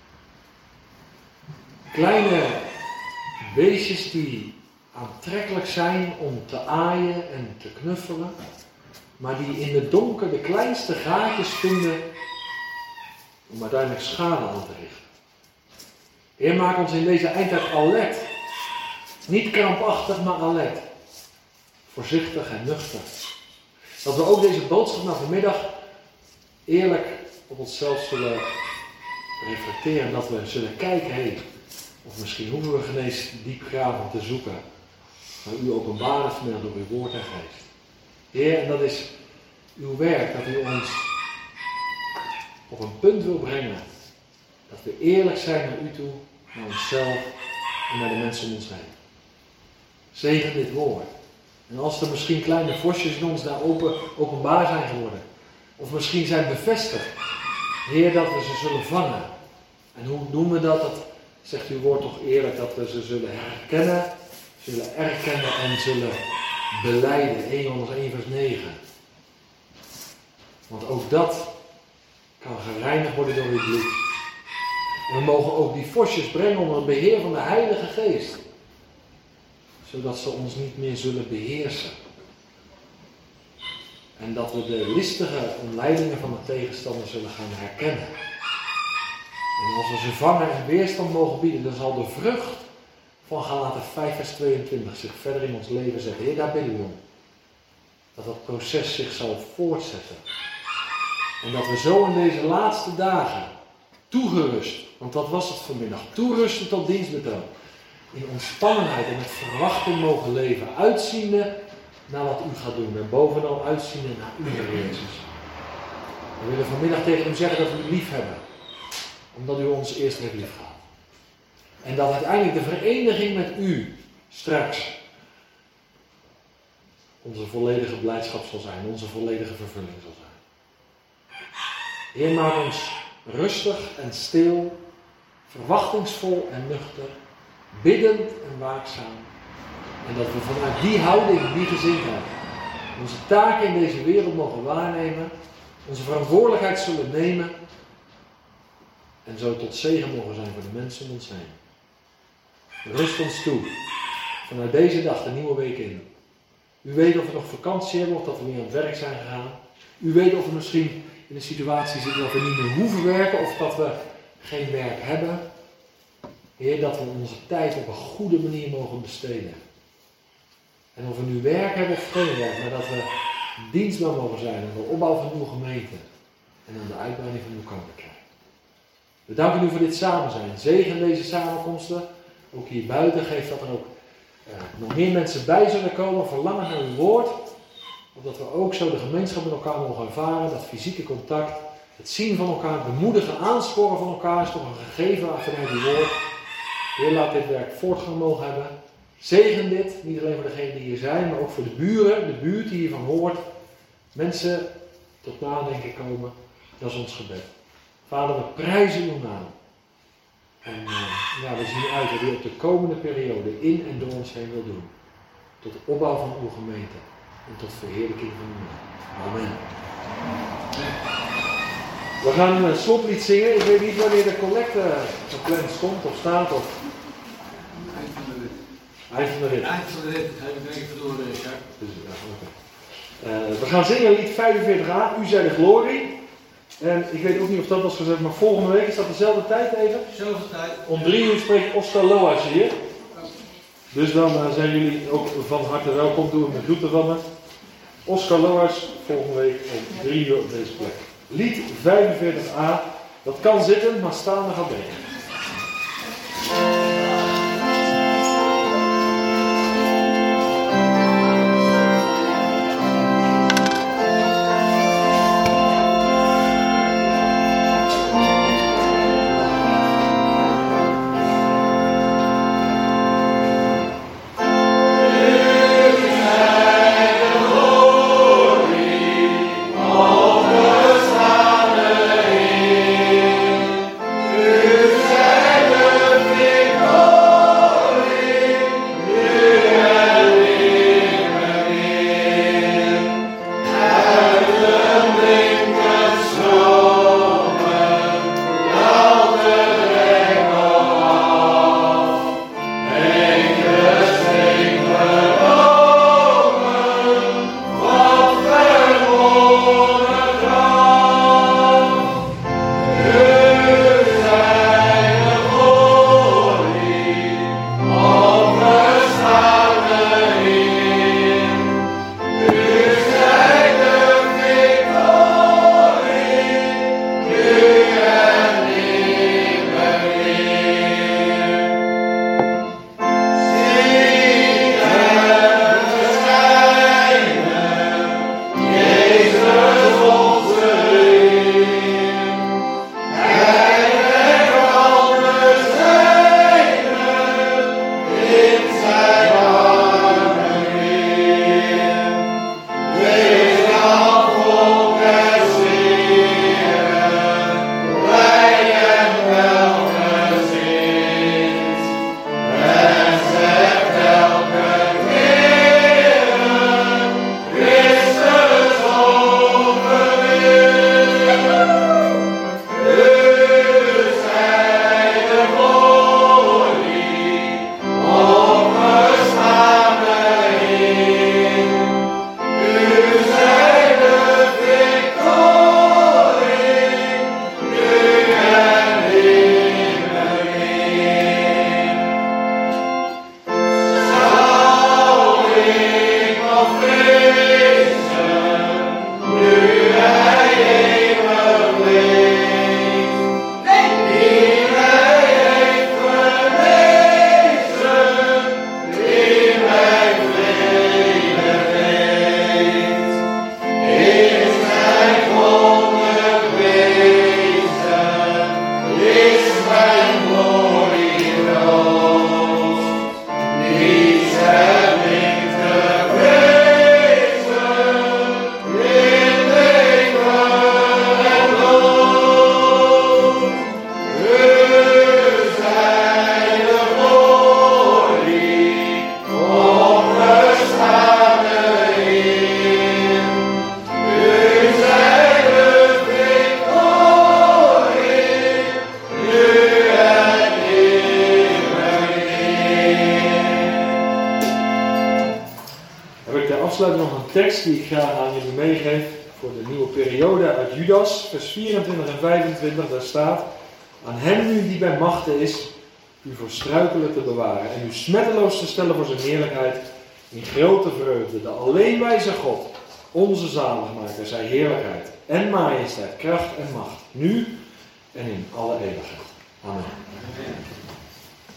Kleine beestjes die aantrekkelijk zijn om te aaien en te knuffelen. Maar die in het donker de kleinste gaatjes vinden om uiteindelijk schade aan te richten. Heer, maak ons in deze eindtijd alert. Niet krampachtig, maar alert. Voorzichtig en nuchter. Dat we ook deze boodschap naar vanmiddag eerlijk op onszelf zullen reflecteren. Dat we zullen kijken, of misschien hoeven we geen eens diepgravend te zoeken. Maar u openbaren vanmiddag door uw woord en geest. Heer, en dat is uw werk, dat u ons op een punt wil brengen. Dat we eerlijk zijn naar u toe, naar onszelf en naar de mensen om ons heen. Zegen dit woord. En als er misschien kleine vosjes in ons daar openbaar zijn geworden. Of misschien zijn bevestigd. Heer, dat we ze zullen vangen. En hoe doen we dat? Dat zegt uw woord toch eerlijk, dat we ze zullen herkennen, zullen erkennen en zullen belijden. 1 Johannes 1 vers 9. Want ook dat kan gereinigd worden door uw bloed. En we mogen ook die vosjes brengen onder het beheer van de Heilige Geest. Zodat ze ons niet meer zullen beheersen. En dat we de listige omleidingen van de tegenstander zullen gaan herkennen. En als we ze vangen en weerstand mogen bieden, dan zal de vrucht van Galaten 5 vers 22 zich verder in ons leven zetten. Heer, daar bidden we om. Dat dat proces zich zal voortzetten. En dat we zo in deze laatste dagen toegerust, want dat was het vanmiddag, toerusten tot dienstbetoon. In ontspannenheid en met verwachting mogen leven, uitziende naar wat u gaat doen. En bovenal uitziende naar u, Heer Jezus. We willen vanmiddag tegen u zeggen dat we u lief hebben. Omdat u ons eerst heeft lief gehad. En dat uiteindelijk de vereniging met u straks onze volledige blijdschap zal zijn. Onze volledige vervulling zal zijn. Heer, maak ons rustig en stil, verwachtingsvol en nuchter, biddend en waakzaam. En dat we vanuit die houding, die gezindheid, onze taken in deze wereld mogen waarnemen, onze verantwoordelijkheid zullen nemen en zo tot zegen mogen zijn voor de mensen om ons heen. Rust ons toe, vanuit deze dag de nieuwe week in. U weet of we nog vakantie hebben of dat we weer aan het werk zijn gegaan. U weet of we misschien in een situatie zitten dat we niet meer hoeven werken of dat we geen werk hebben. Heer, dat we onze tijd op een goede manier mogen besteden. En of we nu werk hebben of geen werk, maar dat we dienstbaar mogen zijn aan de opbouw van uw gemeente en aan de uitbreiding van uw koninkrijk. We danken u voor dit samen zijn. Zegen deze samenkomsten. Ook hier buiten geeft dat er ook nog meer mensen bij zullen komen. Verlangen naar uw woord. Opdat we ook zo de gemeenschap met elkaar mogen ervaren. Dat fysieke contact. Het zien van elkaar. Bemoedigen, aansporen van elkaar. Is toch een gegeven vanuit uw woord. Heer, laat dit werk voortgang mogen hebben. Zegen dit. Niet alleen voor degenen die hier zijn. Maar ook voor de buren. De buurt die hiervan hoort. Mensen tot nadenken komen. Dat is ons gebed. Vader, we prijzen uw naam. En we zien uit wat u op de komende periode in en door ons heen wil doen. Tot opbouw van uw gemeente. En tot verheerlijking van uw naam. Amen. We gaan een slotlied zingen. Ik weet niet wanneer de collecte gepland stond of staat. Of... Eind van de rit. Eind van de rit. Eind van de rit. Ga je meteen verloren, Jacques. We gaan zingen lied 45a. U zij de glorie. En ik weet ook niet of dat was gezegd, maar volgende week is dat dezelfde tijd even? Dezelfde tijd. Om 3 uur spreekt Oscar Loas hier. Dus dan zijn jullie ook van harte welkom. Doe een groeten van me. Oscar Loas volgende week om 3 uur op deze plek. Lied 45a. Dat kan zitten, maar staande gaat beter. Tekst die ik graag aan jullie meegeef voor de nieuwe periode uit Judas, vers 24 en 25, daar staat: aan hem nu die bij machte is, u voor struikelen te bewaren en u smetteloos te stellen voor zijn heerlijkheid, in grote vreugde, de alleenwijze God, onze zaligmaker, zij heerlijkheid en majesteit, kracht en macht, nu en in alle eeuwigheid. Amen.